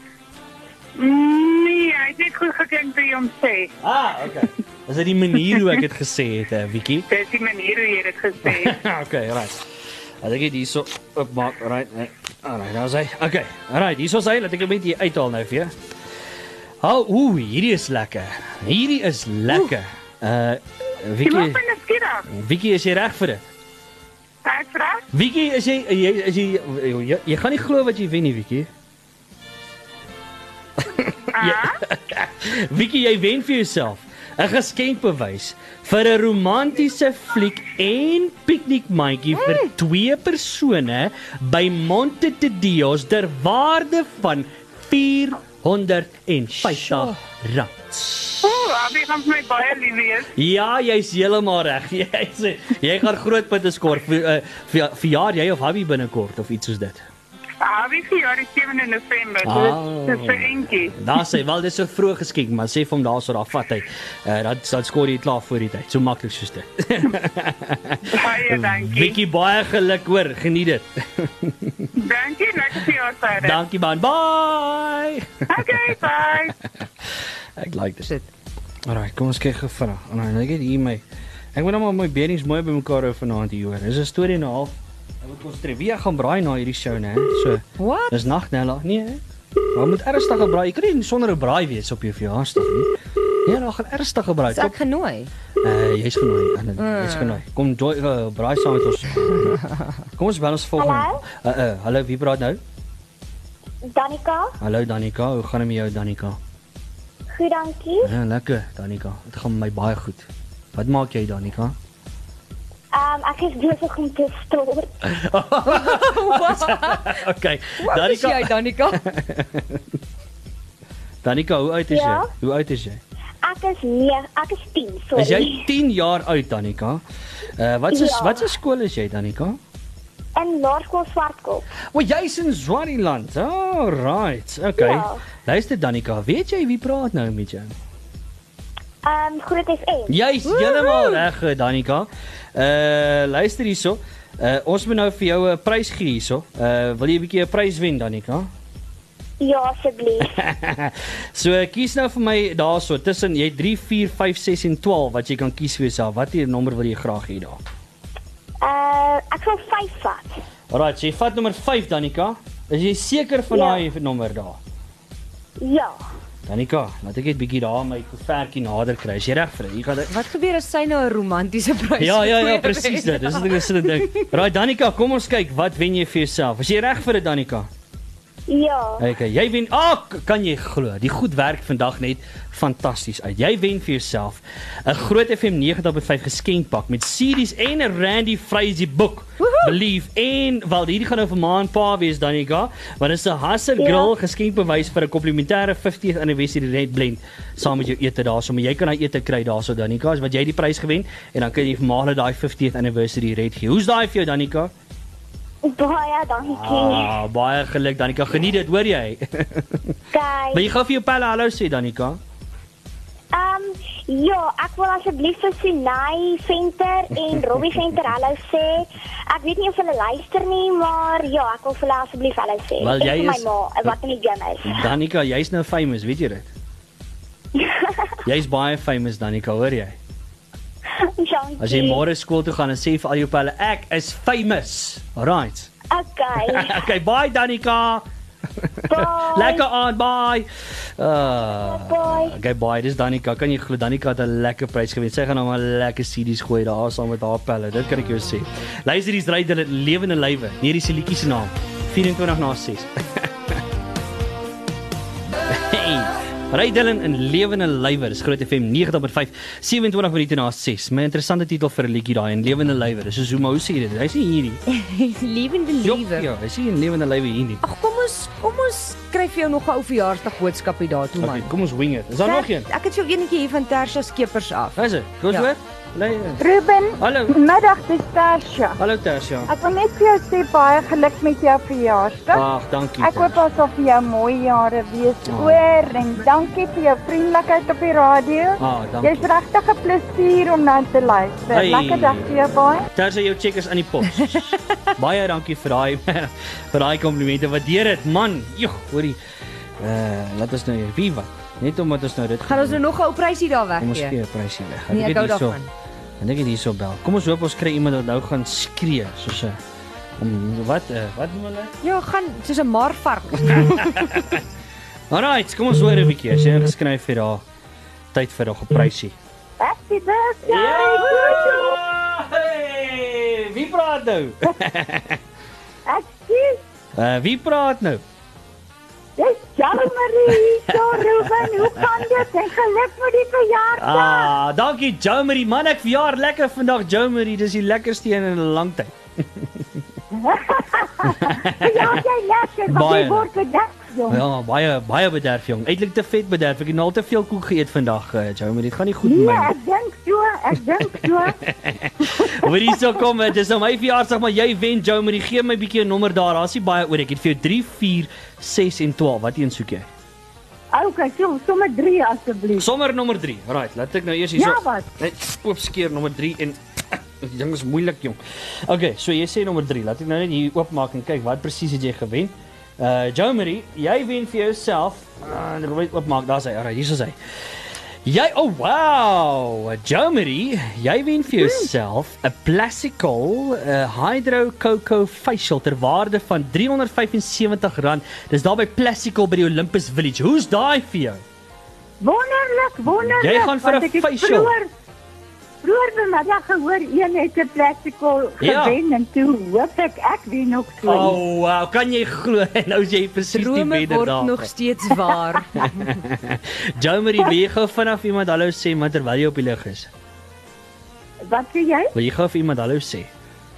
Nee, hy het net goed geklink toe jy hom sê. Ah, okay. Is dit die manier hoe ek dit gesê het, hè, Vicky? Dis die manier hoe jy dit gesê het. Okay, right. Laat ek dit hierso opmaak. Alright. Alright, daar's hy. Okay. Alright, hierso is hy. Laat ek hom net hier uithaal nou vir jou. Hou, ooh, hierdie is lekker. Hierdie is lekker. Uh Vicky. Jy maak my nuuskierig. Vicky, is jy reg vir dit? Ek vra? Vicky, is jy jy is jy jy, jy, jy gaan nie glo wat jy wen nie, Vicky. Ah? Vicky, jy wen vir jouself 'n geskenkbewys vir 'n romantiese fliek en piknikmandjie mm. vir twee persone by Monte de Dios ter waarde van vierhonderdvyftig rand. Ooh, Abby gaan vir my baie lief wees. Ja, jy's heeltemal reg. Jy sê jy gaan groot punte skoor vir uh, vir verjaar jy of Abby binnekort of iets soos dit. Abby verjaar die sewende November. Oh. Dis vir eentjie. Daar sê wel dis 'n vroeg geskenk, maar sê vir hom daarso daar vat hy. Uh, dat dat skoor jy klaar voor die tyd. So maklik soos dit. Baie dankie. Vicky, baie geluk hoor. Geniet dit. Dankie, lekker vir jou verder. Dankie man. Bye. Okay, bye. Ek like dit. Alraai, kom ons kyk gou vinnig. Oh, nou net hier my. Ek moet nou maar my beerings mooi bymekaar hou vanaand hier hoor. Dis 'n storie en 'n half. Ek moet ons trivia gaan braai na hierdie show, né? So. Wat? Dis nag, Nella. Nee. Maar moet ernstig gebraai. Jy kan nie sonder 'n braai wees op jou verjaarsdag nie. Ja, daar gaan ernstig gebruik. Is ek genooi? Uh, jy's genooi. Uh, jy's genooi. Kom joy uh, braai saam met ons. Kom ons bel ons volgende. Hallo? Uh, uh, hallo, wie praat nou? Danica, Hallo Danica, hoe gaan dit met jou Danica? goed dankie. Ja, lekker Danica. Dit gaan met my baie goed. Wat maak jy Danica? Um, ek is besig om te stort. Okay. Wat is jy Danica? Danica, hoe oud is Ja? jy? Hoe oud is jy? Ek is nee, ek is tien, sorry. Is jy tien jaar oud Danica? Uh, wat is Ja. wat se skool is jy Danica? in Laerskool Swartkop. O, jy's in Swaziland. Oh, right. Okay. Ja. Luister Danica, weet jy wie praat nou met jou? Um, Groot F M. Jy's heeltemal reg, Danica. Uh luister hierso. Uh ons moet nou vir jou 'n prys gee hierso. Uh wil jy 'n bietjie 'n prys wen, Danica? Ja, asseblief. So kies nou vir my daarso tussen jy drie, vier, vyf, ses en twaalf wat jy kan kies vir jouself. Watter nommer wil jy graag hê daar? Uh, ek sal vyf vat. Alright, so jy vat nommer vyf, Danica. Is jy seker van daai ja. nommer daar? Ja. Danica, laat ek net bietjie daar my koevertjie nader kry. Is jy reg vir dit? Jy gaan dit. Wat gebeur as sy nou 'n romantiese prys? Ja, ja, ja, presies dit. Dis wat ek sit en dink. Right, Danica, kom ons kyk wat wen jy vir jouself. Is jy reg vir dit, Danica? Ja. Okay, jy wen. Ah, kan jy glo? Die goed werk vandag net fantasties uit. Jy wen vir jouself 'n Groot F M nege punt vyf geskenkpak met C D's en 'n Randy Frazee boek. Believe en wel hierdie gaan nou vir ma en pa wees, Danica, want dit is 'n Hasser Grill ja. geskenkbewys vir 'n komplimentêre fiftieth anniversary red blend saam met jou ete daarso. Maar jy kan daai ete kry daarso, Danica, as wat jy die prys gewen en dan kan jy vir ma daai fiftieth anniversary red gee. Hoe's daai vir jou, Danica? Baie dankie. Ah, baie geluk, Danica. Geniet dit, hoor jy? Kyk. Maar jy gaan vir jou pelle hallo sê, Danica. Um, ja, ek wil asseblief vir Sinai Venter en Robbie Venter hallo sê. Ek weet nie of hulle luister nie, maar ja, ek wil vir hulle asseblief hallo sê. Wel, jy en vir is- my ma, wat in die gym is. Danica, jy's nou famous, weet jy dit? Jy's baie famous, Danica, hoor jy? Dankie. As jy môre skool toe gaan en sê vir al jou pelle, ek is famous. Alright. Okay. Okay, bye Danica. Bye. Lekker aan, bye. Uh, Bye. Okay, bye. Dis Danica. Kan jy glo Danica het 'n lekker prys gewen. Sy gaan nou maar lekker C D's gooi daar saam met haar pelle. Dit kan ek jou sê. Luister, hier's ry hulle lewende lywe. Nee, dis 'n liedjie se naam. vyf-en-twintig na ses. Hey. Ry Dylan in lewende lywe. Dis Groot F M nege punt vyf, sewe-en-twintig minute na ses. My interessante titel vir 'n liedjie daai in lewende lywe. Dis soos hoe maar hoe sê jy dit? Hy sê hierdie. Lewende lywe. Ja, hy sê in lewende lywe hierdie. Ag, kom ons kom ons skryf vir jou nog 'n ou verjaarsdag boodskap hier daartoe man. Okay, kom ons wing dit. Is daar nog een? Ek het so enetjie hier van Tersia Skeepers af. Is dit? Goed Ja. hoor? Nee. Ruben, Hallo. middag, dis Tasha. Hallo Tersia. Ek wil net vir jou sê baie geluk met jou verjaarsdag. Ag, dankie. Ek hoop Tersia. asof vir jou mooi jare wees Ah. oor en dankie vir jou vriendelikheid op die radio. Ah, dankie. Jy's regtig 'n plesier om na te luister. Hey. Lekker dag vir jou baie. Tersia, jou checkers aan die pos. Baie dankie vir daai vir daai komplimente. Waardeer dit, man. Joh, hoorie. Uh, laat ons nou hier wie wat. Net omdat ons nou dit Gaan ons nou nog 'n ou prysie daar Kom ons weggee? gee 'n prysie weg. Nee, ek hou daarvan. En ek het hierso bel. Kom ons hoop ons kry iemand wat nou gaan skree soos 'n om wat uh, wat noem hulle? Ja, gaan soos 'n marvark. Alright, kom ons hoor 'n bietjie. As jy ingeskryf vir daar tyd vir nog 'n prysie. Happy birthday. Ja! Hey, wie praat nou? Ekskuus, Uh, wie praat nou? dis Jean-Marie. So Ruben, hoe gaan dit? En geluk met die verjaarsdag. Ah, dankie Jo Marie. Man, ek verjaar lekker vandag Jo Marie. Dis die lekkerste een in 'n lang tyd. Ja, jy lekker, want Baie jy word bedank, jong. Ja, baie baie bederf jong. Eintlik te vet bederf. Ek het nou al te veel koek geëet vandag, uh, Jo Marie. Dit gaan nie goed met Nee, my. ek dink so, ek dink so. Hoor hier so kom, dit is nou my verjaarsdag, maar jy wen Jo Marie. Gee my bietjie 'n nommer daar. Daar's nie baie oor. Ek het vir jou drie, vier, ses en twaalf. Wat een soek jy? Okay, so, sommer drie asseblief. Sommer nommer drie. Right, laat ek nou eers hier Ja, so wat? net oopskeer nommer drie en die ding is moeilik jong. Okay, so jy sê nommer drie. Laat ek nou net hier oopmaak en kyk wat presies het jy gewen. Uh Jo Marie, jy wen vir jouself. Uh, en ek oopmaak, daar's hy. Alright, hier is hy. Jy, oh wow, Jo Marie, jy wen vir jouself 'n Plastical uh, Hydro Cocoa Facial ter waarde van drie honderd vyf en sewentig rand. Dis daar by Plastical by die Olympus Village. Hoe's daai vir jou? Wonderlik, wonderlik. Jy gaan vir want 'n ek het facial. Vroeër, vroeër vanmiddag gehoor een het 'n plastical Ja. gewen en toe hoop ek ek wen ook so. Oh, wow, kan jy glo? Nou is jy presies die Drome wenner word daar. nog steeds waar. Jo Marie, wil jy gou vanaf iemand hallo sê maar terwyl jy op die lug is? Wat sê jy? Wil jy gou vir iemand hallo sê?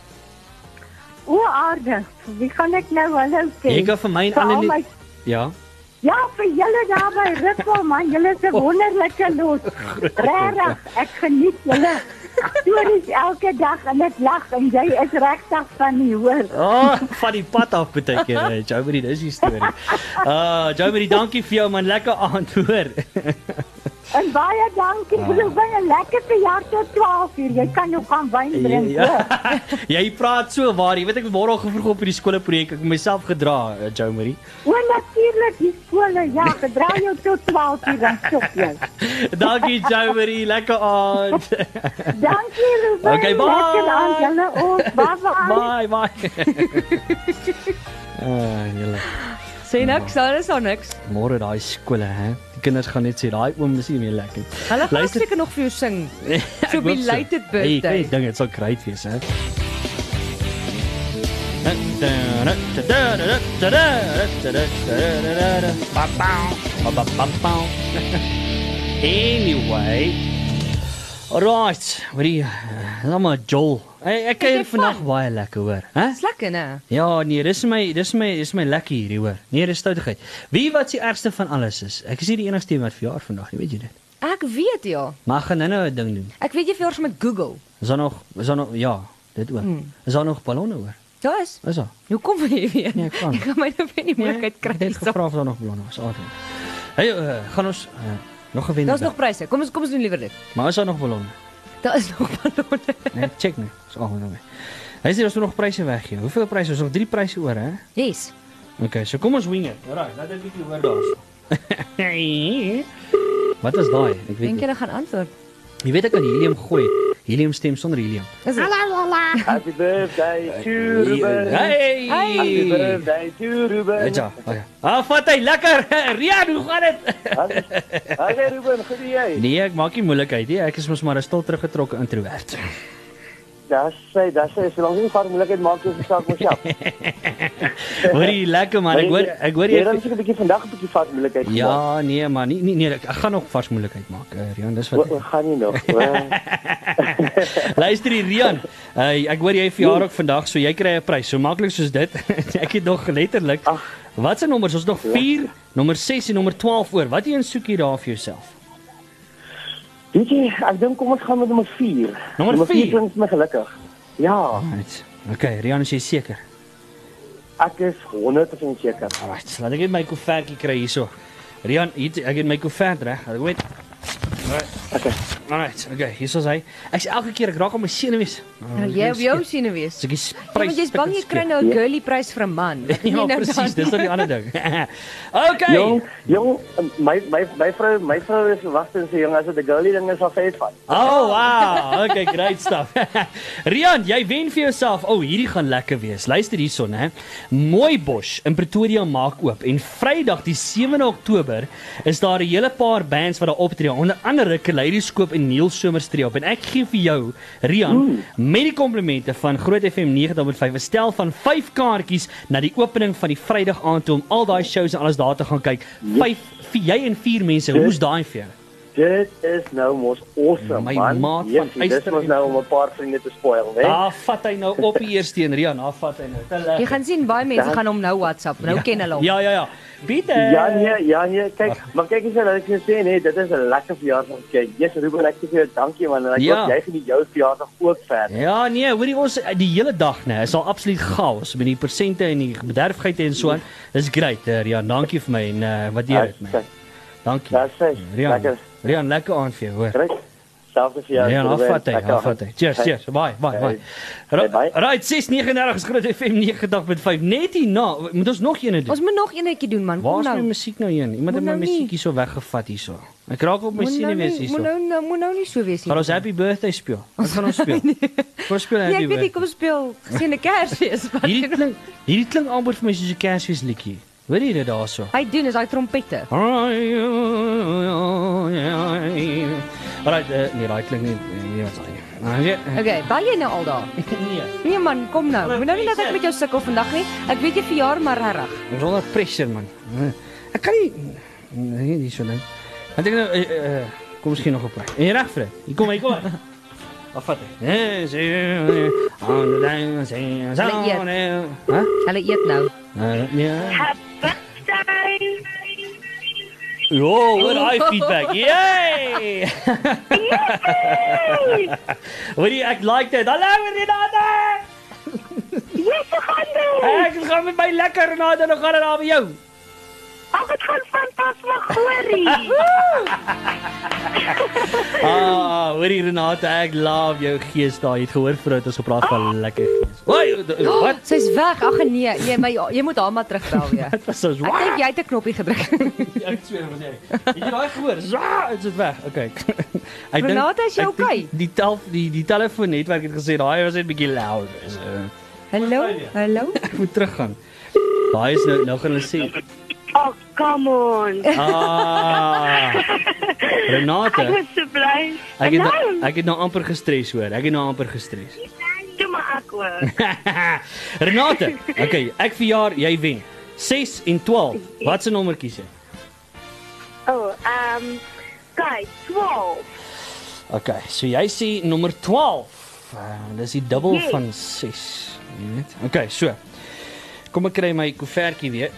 O aarde, wie gaan ek nou hallo sê? Jy kan vir my en Vir al Annelie. my- Ja. Ja, vir julle daar by Rukkel man, julle is 'n wonderlike los. Regtig, ek geniet julle stories elke dag en ek lag en jy is regtig van die hoor. Oh, van die pad af baie keer. Jo Marie, dis die storie. Ah, uh, Jo Marie, dankie vir jou man, lekker aand hoor. En baie dankie, Ah. vir 'n lekker verjaardag tot twaalf uur. Jy kan nog gaan wyn drink. Ja, hoor. jy praat so waar. Jy weet ek het môre al gevroeg op hierdie skoolprojek. Ek het myself gedra, uh, Jo Marie. O, natuurlik, die skole, ja, gedra jou tot twaalf uur dan stop jy. Dankie Jo Marie, lekker aand. Dankie Ruben. Okay, bye. Lekker aan julle ook. Bye Bye bye. bye. Ah, julle. Sê niks, daar is al niks. Môre daai skole, hè. Die kinders gaan net sê daai oom is nie meer lekker. Hulle gaan Luister- seker nog vir jou sing. Ek So hoop belated Hey, birthday. ek dink dit sal great wees, hè. Anyway. Alright, wat die laat maar jol. Hey, ek kyk vandag baie lekker hoor, hè? Dis lekker, né? Ja, nee, dis my dis my dis my lekker hierdie hoor. Nee, dis stoutigheid. Wie wat die ergste van alles is? Ek is nie die enigste een wat verjaar vandag nie, weet jy dit? Ek weet ja. Maar gaan nou 'n ding doen. Ek weet jy verjaar met Google. Is daar nog is daar nog ja, dit ook. Hmm. Is daar nog ballonne hoor? Daar is. Is daar? Nou kom jy weer. Nee, ek kan. Ek gaan my nou weer nie moontlikheid kry. Ek het gevra of daar nog ballonne was. Altyd. Hey, uh, gaan ons uh, nog gewen. Daar's nog pryse. Kom ons kom ons doen liewer dit. Maar is daar nog ballonne? Daar is nog ballonne. Nee, check nie. Dis al nou. Hy sê ons moet nog pryse weggee. Hoeveel pryse? Ons het nog drie pryse oor, hè? Yes. Okay, so kom ons wing dit. Alraai, laat ek bietjie hoor daarso. Wat is daai? Ek weet Dink nie. jy hulle gaan antwoord? Jy weet ek kan helium gooi. Helium stem sonder helium. Is dit? Happy birthday to Ruben. Hey! Happy birthday to Ruben. Hey, ja. Okay. Ah, vat hy lekker. Rian, hoe gaan dit? Hey Ruben, goed jy? Nee, ek maak nie moeilikheid nie. Ek is mos maar 'n stil teruggetrokke introvert. Das sê, das sê, solank jy nie vaar moeilikheid maak jy self myself. Hoorie, lekker man. Ek hoor ek hoor jy jy dan seker 'n bietjie vandag 'n bietjie vaar moeilikheid. Ja, nee man, nie nee, nee ek, ek gaan nog vars moeilikheid maak. Uh, Rian, dis wat. Wat gaan nie nog. Luister hier Rian. Uh, ek hoor jy verjaar ook vandag, so jy kry 'n prys. So maklik soos dit. Ek het nog letterlik. Wat se nommers? Ons nog vier, nommer ses en nommer twaalf oor. Wat een soek jy daar vir jouself? Weet jy, ek dink kom ons gaan met nommer vier. Nommer vier klink my gelukkig. Ja. Right. Okay, Rian, is jy seker? Ek is honderd persent seker. Alright, laat ek net my koevertjie kry hierso. Rian, hier, ek het my koevert reg. Ek weet. Alright. Okay. Alright, okay, hier is hy. Ek sê elke keer ek raak al my senuwees. Nou jy op jou sien wees. Ek is Ja, prys. want jy's bang jy kry nou 'n girly prys vir 'n man. Wat doen jy Ja, nou presies, dan? dis dan die ander ding. Okay. Jong, jong, my my my vrou, my vrou is wagte en sê jong, as dit 'n girlie ding is, sal sy dit vat. Oh wow, okay, great stuff. Rian, jy wen vir jouself. O, oh, hierdie gaan lekker wees. Luister hierson, hè. Mooibosch in Pretoria maak oop en Vrydag die sewende Oktober is daar 'n hele paar bands wat daar optree, onder andere Kaleidoskoop en Neil Somerstree op. En ek gee vir jou, Rian, mm. met die komplimente van Groot F M nege punt vyf 'n stel van vyf kaartjies na die opening van die Vrydag aand toe om al daai shows en alles daar te gaan kyk. vyf vir jy en vier mense. Hoe's daai vir jou? Dit is nou mos awesome, My man. maat van Yes, dit Eyster is nou om 'n paar vriende te spoil, né? Ah, vat hy nou op die eerste een, Rian. Ah, vat hy nou. Te lekker. Jy gaan sien baie mense gaan hom nou WhatsApp. Nou Ja. ken hulle hom. Ja, ja, ja. Pieter. Ja nee, ja nee, kyk, maar kyk eens wat ek net sê nee, dit is 'n lekker verjaardag. Kyk, yes Ruben, ek sê vir jou dankie man. En ek Ja. hoop jy geniet jou verjaardag ook verder. Ja, nee, hoorie ons die hele dag nê, is al absoluut chaos met die persente en die bederfgheid en so aan. Dis great, uh, Rian. Dankie vir my en uh, waardeer dit my. Dankie. Dis sê. Rian. Lekker. Rian, lekker aand vir jou, hoor. Great. Selfs vir jou. Ja, Ruben. afvat hy, Lekker afvat hy. aand. Cheers, Hey. cheers. Bye, bye, Hey. bye. Hey, bye. Right, ses nege nege is Groot F M nege punt vyf. Net hier na, moet ons nog eene doen. Ons moet nog eenetjie doen man. Waar Kom is my nou. musiek nou heen? Iemand Moet het my nou nie. musiek hierso weggevat hierso. Ek raak op my Moet nou senuwees nie- hierso. Moet nou nou moet nou nie so wees nie. Gaan ons happy birthday speel? Wat gaan ons speel? Ons speel Nee, happy ek weet nie birthday. kom speel geseënde Kersfees. Wat Hierdie doen- klink hierdie klink amper vir my soos 'n Kersfees liedjie. Weet jy dit daarso? Hy doen is hy trompette. Alright, uh, nee, daai klink nie, nie wat sy. Okay, bel jy nou al daar? Nee. Nee man, kom nou. Moet nou nie dat ek met jou sukkel vandag nie. Ek weet jy verjaar maar regtig. Ons onder pressure man. Ek kan nie nee, nie so ding. Want ek nou uh, uh, kom miskien nog op plek. En jy reg vir dit. Hier kom, hier kom. Afvat. Nee, sê on the sing. Hæ? Hulle eet nou. Nee. Jo, wat hy feedback. Yay! Wat jy ek like dit. Hallo Renate. Yes, ek gaan doen. Ek gaan met my lekker Renate, dan gaan dit daar by jou. Ag, dit gaan fantasties hoorie. Ah, hoorie Renate, ek love jou gees daar. Jy het gehoor vrou, ons gepraat van lekker gees. Hoi, wat? Sy's weg. Ag nee, jy my jy moet haar maar terugbel weer. Dit was so Ek dink jy het 'n knoppie gedruk. Ek sweer vir jy. Het jy daai gehoor? Zwa, is dit weg. Okay. Ek Renate, is jy ek okay? dink Die tel die die telefoonnetwerk het gesê daai was net bietjie loud. So. Hallo? Hallo? Ek moet teruggaan. Daai is nou nou gaan hulle sê. Oh, come on. Ah. Renate. Ek was so bly. Ek het nou, ek het nou amper gestres hoor. Ek het nou amper gestres. Toe maar ek hoor. Renate, okay, ek verjaar, jy wen. ses en twaalf. Wat se nommer kies jy? Oh, ehm um, kyk, twaalf. Okay, so jy sê nommer twaalf. Uh, dis die dubbel Yes. van ses, jy weet. Okay, so. Kom ek kry my koevertjie weer.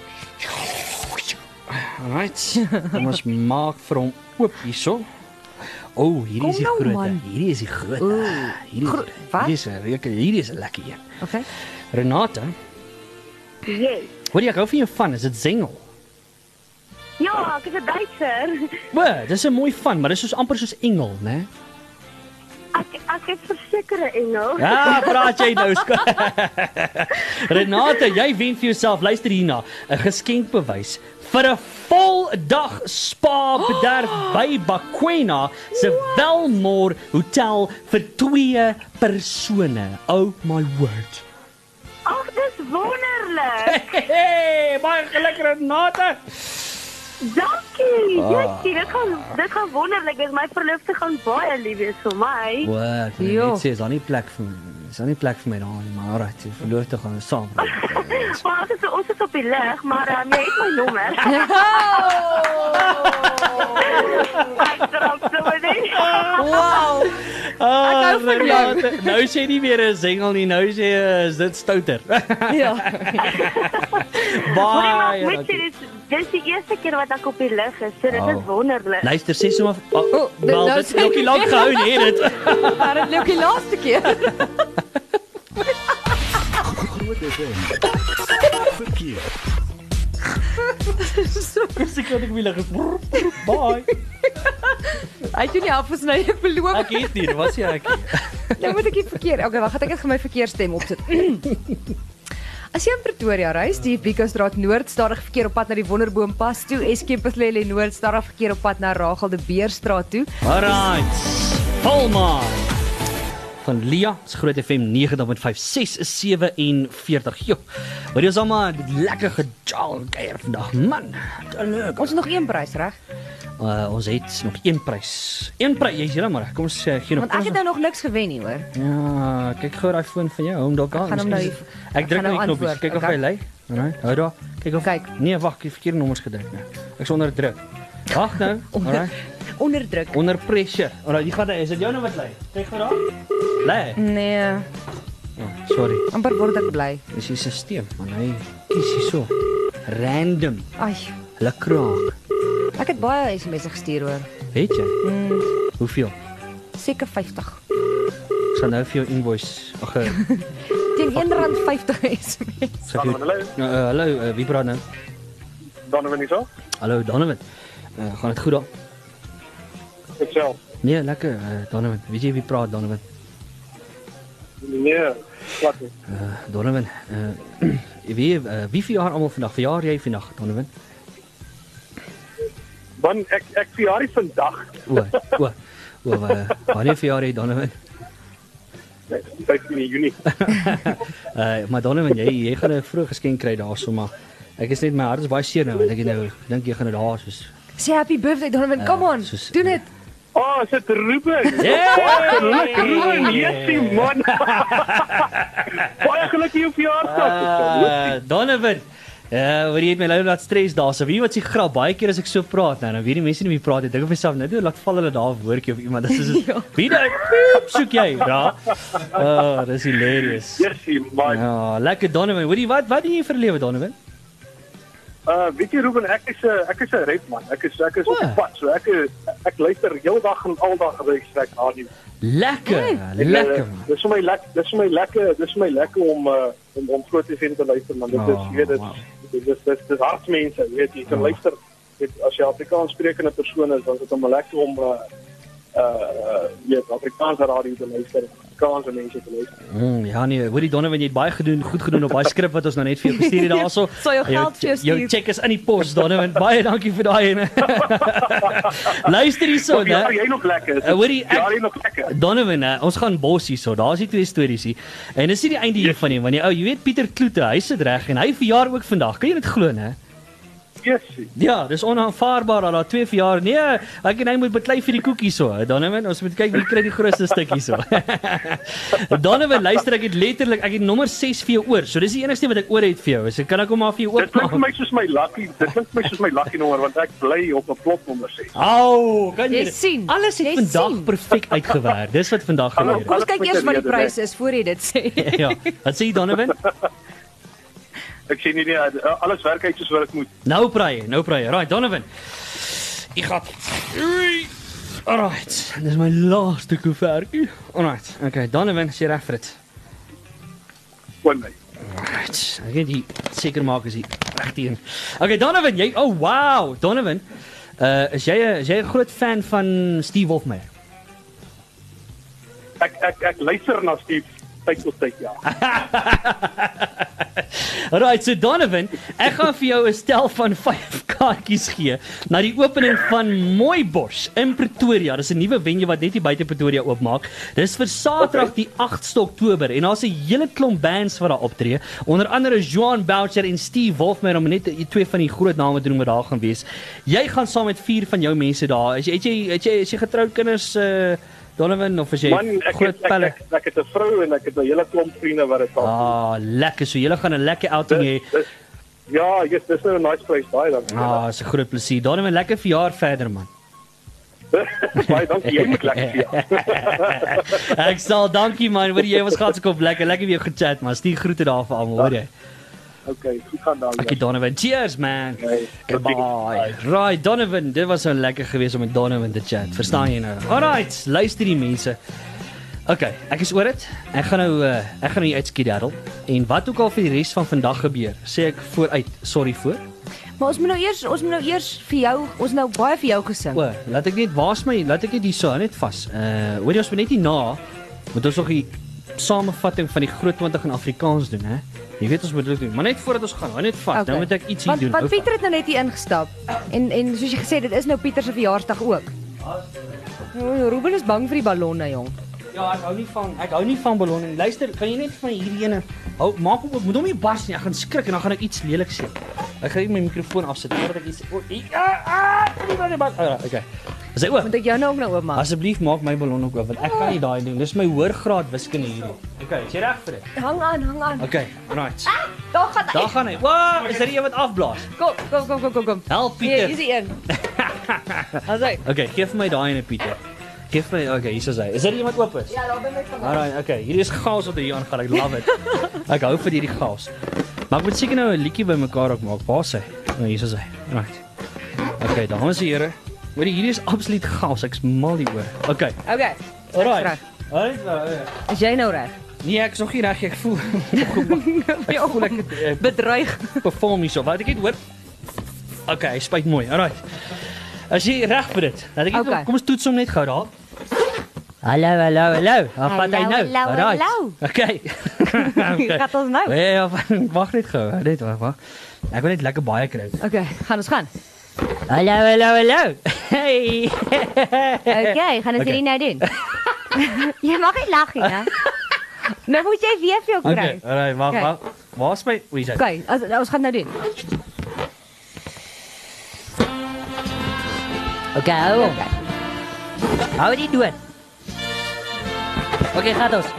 Alright. Kom ons maak vir hom oop hierso. O, oh, hierdie is die Kom nou, groot. man. Hierdie is die groot. Ooh, Hierdie gro- wat? hierdie is 'n rekel, hierdie is 'n lekker een. Okay. Renate, Yes. hoor jy ek hou van jou van, is dit Zengel? Ja, ek is 'n Duitser. O, dis 'n mooi van, maar dis soos amper soos Engel, né? Ek ek is verseker 'n engel. Ja, praat jy nou. Renate, jy wen vir jouself, luister hierna, 'n geskenkbewys vir 'n vol dag spa bederf oh. by Bakwena se Welmore Hotel vir twee persone. Oh my word. Ag, dis wonderlik. Hey, baie geluk Renate. Dankie. Ah. Jetjie, dit gaan dit gaan wonderlik wees. My verloofde gaan baie lief wees vir my. Wat? Ek Jo. net sê, is daar nie plek vir my. Is daar nie plek vir my daar nie, maar alright, die verloofde gaan saam. Maar ons is, ons is op die lig, maar um, jy het my nommer. Wow. Ah, Ek hou van jou. Renate, nou sê nie meer 'n Zengel nie, nou sê jy is dit stouter. Ja. Maar Baie. ek moet sê, dis dis die eerste keer wat ek op die lig is, so dit Oh. is wonderlik. Luister, sê sommer oh, Oh, dit- wel, nou dit sê- het ook nie lank gehou nie, het dit. Maar dit lukt die laaste keer. Groot F M. Verkeer. Dis ek wat ek wil gesê. Bye. Hy het jou nie afgesny, ek beloof. Ek het nie, was jy ek. Nou moet ek nie verkeer. Okay, wag, ek gaan my verkeersstem opsit. As jy in Pretoria reis, die Bikostraat Noord, stadig verkeer op pad na die Wonderboompad toe, Eskempelsley Noord, stadig verkeer op pad na Rachel de Beerstraat toe. Alright. Volma. Van Lia, is Groot F M negentig punt vyf, ses sewenveertig. Jo. Maar jy is almal lekker gejal kuier vandag. Man, te leuk. Ons het nog een prys, reg? Uh, ons het nog een prys. Een prys, jy's heeltemal reg. Kom ons uh, gee nog. Want ek het nou nog niks gewen nie, hoor. Ja, kyk gou daai foon van jou, hom dalk aan. gaan hom nou Miskien hier- is- Ek ek druk gaan nou nou die knoppies. antwoord, Kyk of okay. hy lei. Alright, hou daar. Kyk of Kyk. Nee, wag, ek het verkeerde nommers gedruk nou. Ek's onder druk. Wag nou. Alright. Onder druk. Onder pressure. Alright, die gaan is dit jou nou wat lei? Kyk gou daar. Lei. Nee, Oh, sorry. amper word ek bly. Dis die stelsel, man. Hy kies hierso. Random. Ai, Hulle kraak. ek het baie S M S'e gestuur, hoor. Weet jy? Mm, Hoeveel? seker vyftig. Ek sal nou vir jou invoice. Ag, uh, Teen een rand vyftig S M S. sal vir jou. Hallo. Uh, uh, hallo, uh, wie praat nou? Donovan hier so? Hallo, Donovan. Uh, gaan dit goed daar? Ek self. Nee, lekker, uh, Donovan. Weet jy wie praat, Donovan? Nee, wat nie. Uh, Donovan, uh, wie, uh, wie verjaar almal vandag? Verjaar jy vandag, Donovan? Man, ek ek verjaar nie vandag. O, o, o, uh, wanneer verjaar jy, Donovan? vyftien Junie. uh, maar Donovan, jy, jy gaan 'n vroeg geskenk kry daarso, maar Ek is net my hart is baie seer nou, want ek het nou dink jy gaan dit daar soos. Sê happy birthday Donovan, come on. soos- Doen dit. Oh, is dit Ruben? Yeah! Baie geluk, Ruben. Jessie, man. Baie geluk jou verjaarsdag. Uh, Donovan. Ja, uh, wat jy het my nou laat stres daar. So weet jy wat se grap, baie keer as ek so praat nou, dan weet die mense nie wie praat nie. Dink op myself, nou laat val hulle daar 'n woordjie of iemand. Dis is wie nou soek jy, ja. Oh, dis hilarious. Jessie, man. Ja, lekker Donovan. Hoorie, wat wat doen jy vir 'n lewe Donovan? Uh, weet jy Ruben, ek is 'n ek is 'n rap man. Ek is ek is op die pad, so ek ek luister heeldag en aldag reisrek radio. Lekker, En, lekker. uh, Dis vir my lekker, dis vir my lekker, dis vir my lekker om uh, om om groot F M te luister man. Dit is Oh, jy weet dit dis dis dis dis hartsmense, jy weet jy kan Oh. luister. Weet, as jy Afrikaans sprekende persoon is, dan is dit om lekker om uh uh jy weet Afrikaanse radio te luister, Afrikaanse mense te luister. Mm, ja nee, hoorie Donovan, jy het baie gedoen, goed gedoen op daai skrip wat ons nou net vir jou gestuur het daarso. Sal jou geld vir jou Jou stuur. check is in die pos Donovan. Baie dankie vir daai ene. Luister hierso, Of ja, né? jy nog lekker. Is Uh, hoorie, ja, ek- jy nog lekker. Donovan, uh, ons gaan bos hierso. Daar's die twee stories hier. En dis nie die einde hiervan nie, want jy ou, jy weet Pieter Kloete, hy sit reg en hy verjaar ook vandag. Kan jy dit glo, né? Jessie. Ja, dis onaanvaarbaar dat daar twee verjaar. Nee, ek en hy moet beklei vir die koekies so. Donovan, ons moet kyk wie kry die grootste stukkie so. Donovan, luister, ek het letterlik, ek het nommer ses vir jou oor. So dis die enigste wat ek oor het vir jou. So kan ek hom maar vir jou Dit klink vir oopmaak. my soos my lucky, dit klink vir my soos my lucky nommer want ek bly op 'n plot nommer ses. Au, kan jy Jy dit? sien. Alles het Jy vandag sien. perfek uitgewerk. Dis wat vandag gebeur Kom ons het. kyk eers wat die pryse is voor jy dit sê. Ja, wat sê jy Donovan? Ek sê nie nie alles werk uit soos wat dit moet. Nou praai, nou praai. Right, Donovan. Ek gaan. Alright, dis my laaste koevertjie. Alright, okay, Donovan, is jy reg vir dit? Kon my. Alright, ek gaan die seker maak as jy reg teen. Okay, Donovan, jy oh wow, Donovan. Uh is jy 'n is jy 'n groot fan van Steve Wolfmeyer? Ek ek ek luister na Steve tyd tot tyd, ja. Alright, so Donovan, ek gaan vir jou 'n stel van vyf kaartjies gee na die opening van Mooibosch in Pretoria. Dis 'n nuwe venue wat net hier buite Pretoria oopmaak. Dis vir Saterdag die agste Oktober en daar's 'n hele klomp bands wat daar optree. Onder andere Joan Boucher en Steve Wolfmeyer om net twee van die groot name te noem wat daar gaan wees. Jy gaan saam met vier van jou mense daar. Is jy het jy het jy, is jy getroud kinders uh, Donovan of is jy Man, ek groot het, ek, pelle? ek, ek het 'n vrou en ek het 'n hele klomp vriende wat dit sal. Ah, lekker. So julle gaan 'n lekker outing hê. Dis, dis, ja, yes, dis nou 'n nice place daai dan. Ah, is 'n groot plesier. Donovan, lekker verjaar verder man. Baie dankie, jy moet lekker vir. Ek sal dankie man, hoor jy was gatse kop lekker, lekker weer gechat man. Stuur groete daar vir almal, hoor jy. Okay, goed gaan dan. Okay Donovan, cheers man. Okay, goodbye. Right, Donovan, dit was so lekker geweest om met Donovan te chat. Verstaan jy nou? Alright, luister die mense. Okay, ek is oor dit. Ek gaan nou uh, ek gaan nou uitskedaddel en wat ook al vir die res van vandag gebeur, sê ek vooruit sorry voor. Maar ons moet nou eers ons moet nou eers vir jou, ons nou baie vir jou gesing. O, laat ek net waar's my, laat ek net hier so net vas. Uh, hoor jy ons moet net hier na moet ons nog die samevatting van die groot twintig in Afrikaans doen, hè? Jy weet ons moet dit doen, maar net voordat ons gaan, hou net vas. Okay. Nou moet ek iets hier want, doen. Want Pieter het nou net hier ingestap en en soos jy gesê het, dit is nou Pieter se verjaarsdag ook. Ja, Ruben is bang vir die ballonne, jong. Ja, ek hou nie van ek hou nie van ballonne nie. Luister, kan jy net van hierdie ene hou maak hom op, moet hom nie bars nie. Ek gaan skrik en dan gaan ek iets lelik sê. Ek gaan net my mikrofoon afsit voordat ek iets o, ja, ah, nie maar nie bars. Okay. Is hy oop? Moet ek jou nou ook nou oopmaak? Asseblief maak my ballon ook oop want ek kan nie daai doen. Dis my hoërgraad wiskunde hierdie. Okay, is jy reg vir dit? Hang aan, hang aan. Okay, right. Ah, daar gaan hy. Daar gaan hy. Wow, is daar een wat afblaas? Kom, kom, kom, kom, kom, kom. Help Pieter. Hier is die een. As hy. Okay, gee vir my daai ene Pieter. Gee vir my. Okay, hier is hy. Is daar iemand oop is? Ja, daar ben ek van. Alright, okay. Hierdie is chaos wat hier aangaan. Ek love it. Ek hou van hierdie chaos. Maar ek moet seker nou 'n liedjie bymekaar ook maak. Waar is hy? Nou, hier is hy. Right. Okay, dames en here. Hoor jy, hierdie is absoluut chaos. Ek's mal hieroor. Okay. Okay. Alright. Alright. Is jy nou reg? Nee, ek is nog nie reg. Ek voel ek voel ek uh, bedreig perform hierso. Wat ek het hoor. Okay, hy spyt mooi. Alright. As jy reg vir dit. Laat ek okay. Kom ons toets hom net gou daar. Hallo, hallo, hallo. Wat vat hy nou? Hallo, Alright. hallo. Okay. Okay. Gaat ons nou? Ja, wag net gou. Net wag, wag. Ek wil net lekker baie kry. Okay, gaan ons gaan. Hallo, hallo, hallo. Hey. Okay, gaan ons Okay. dit nou doen. Jy mag nie lag nie, hè? Nou moet jy weer vir jou kry. Okay, alright, wag, Okay. wag. Waar's my? Hoe is dit? Okay, as, ons gaan nou doen. Okay, hou hom. Hou die dood. Okay, gaat ons.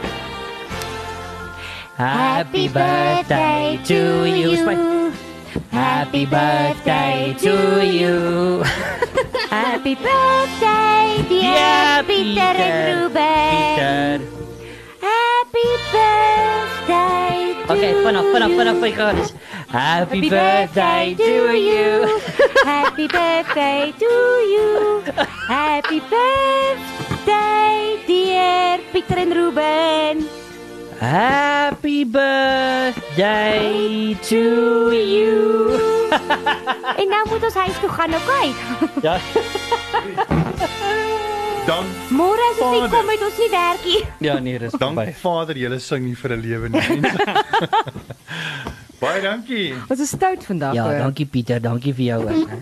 Happy birthday to you. Happy birthday to you. Happy birthday, dear Pieter en Ruben. Pieter. Happy birthday to Okay, vanaf, vanaf, vanaf, vanaf, vanaf. Happy birthday to you. Happy birthday to you. Happy birthday, dear Pieter en Ruben. Happy birthday to you. En nou moet ons huis toe gaan, okay? Ja. Dan Môre as ons nie kom met ons nie werkie. Ja, nee, dis Dank verby. Vader, julle sing nie vir 'n lewe nie. mense. Baie dankie. Ons is stout vandag. Ja, hoor. dankie Pieter, dankie vir jou ook. hè.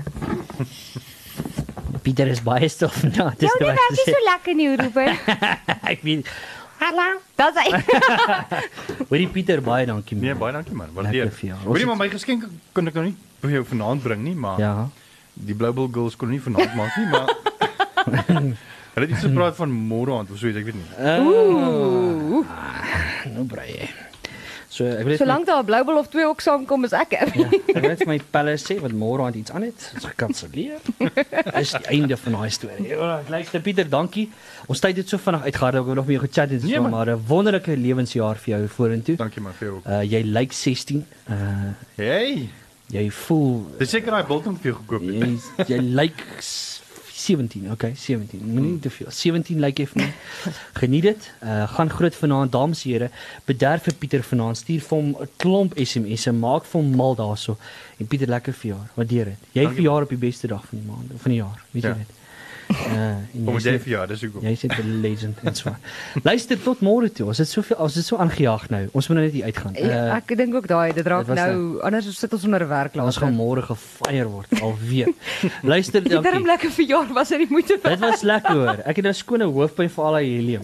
Pieter is baie stil vandag. dis Jou nie wat werk te nie sê. so lekker nie, Ruben. Ek weet. Hallo. Dis hy. Hoorie Pieter, baie dankie man. Nee, baie dankie man. Lekker Waardeer. vir jou. Ons Hoorie het- maar my geskenk kon ek nou nie vir jou vanaand bring nie, maar Ja. die Blue Bull Girls kon nie vanaand maak nie, maar hulle het iets gepraat van môre aand of so iets, ek weet nie. Ooh. Nou brei jy. So ek wil net Solank daar 'n Blouwbal of twee ook saamkom is ek. Ja, ek wil net vir my pelle sê wat môre aan iets aan het. Dit's gekanselleer. Dis die einde van daai storie. Ja, luister Pieter, dankie. Ons tyd het so vinnig uitgegaan. Ek wou nog met jou gechat het, Nee, so, man. maar 'n wonderlike lewensjaar vir jou vorentoe. Dankie man vir jou ook. Uh jy lyk sestien. Uh Hey, jy voel dis seker daai biltong vir jou gekoop het. jy, jy lyk s- sewentien, okay, sewentien. Moenie te veel. sewentien lyk jy vir my. Geniet dit. Uh gaan groot vanaand, dames en here. Bederf vir Pieter vanaand. Stuur vir hom 'n klomp S M S'e. Maak vir hom mal daarso. En Pieter, lekker verjaar. Waardeer dit. Jy Dankie. verjaar op die beste dag van die maand, van die jaar. Weet jy Ja. dit? Uh en Kom jy's jy net- vir jou, dis hoekom. Jy's net 'n legend en so. Luister tot môre toe. Ons het soveel ons het so aangejaag nou. Ons moet nou net hier uitgaan. Ja, ek dink ook daai, dit raak dit was nou anders sit ons onder 'n werk Ons later. gaan môre gefire word alweer. Luister, Die darm dankie. lekker verjaar was in die moeite werd. Dit was lekker hoor. Ek het nou skone hoofpyn vir al die helium.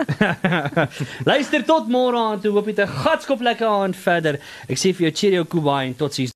Luister tot môre aan toe. Hoop jy 'n gatskop lekker aand verder. Ek sê vir jou cheerio Kuba en totsiens.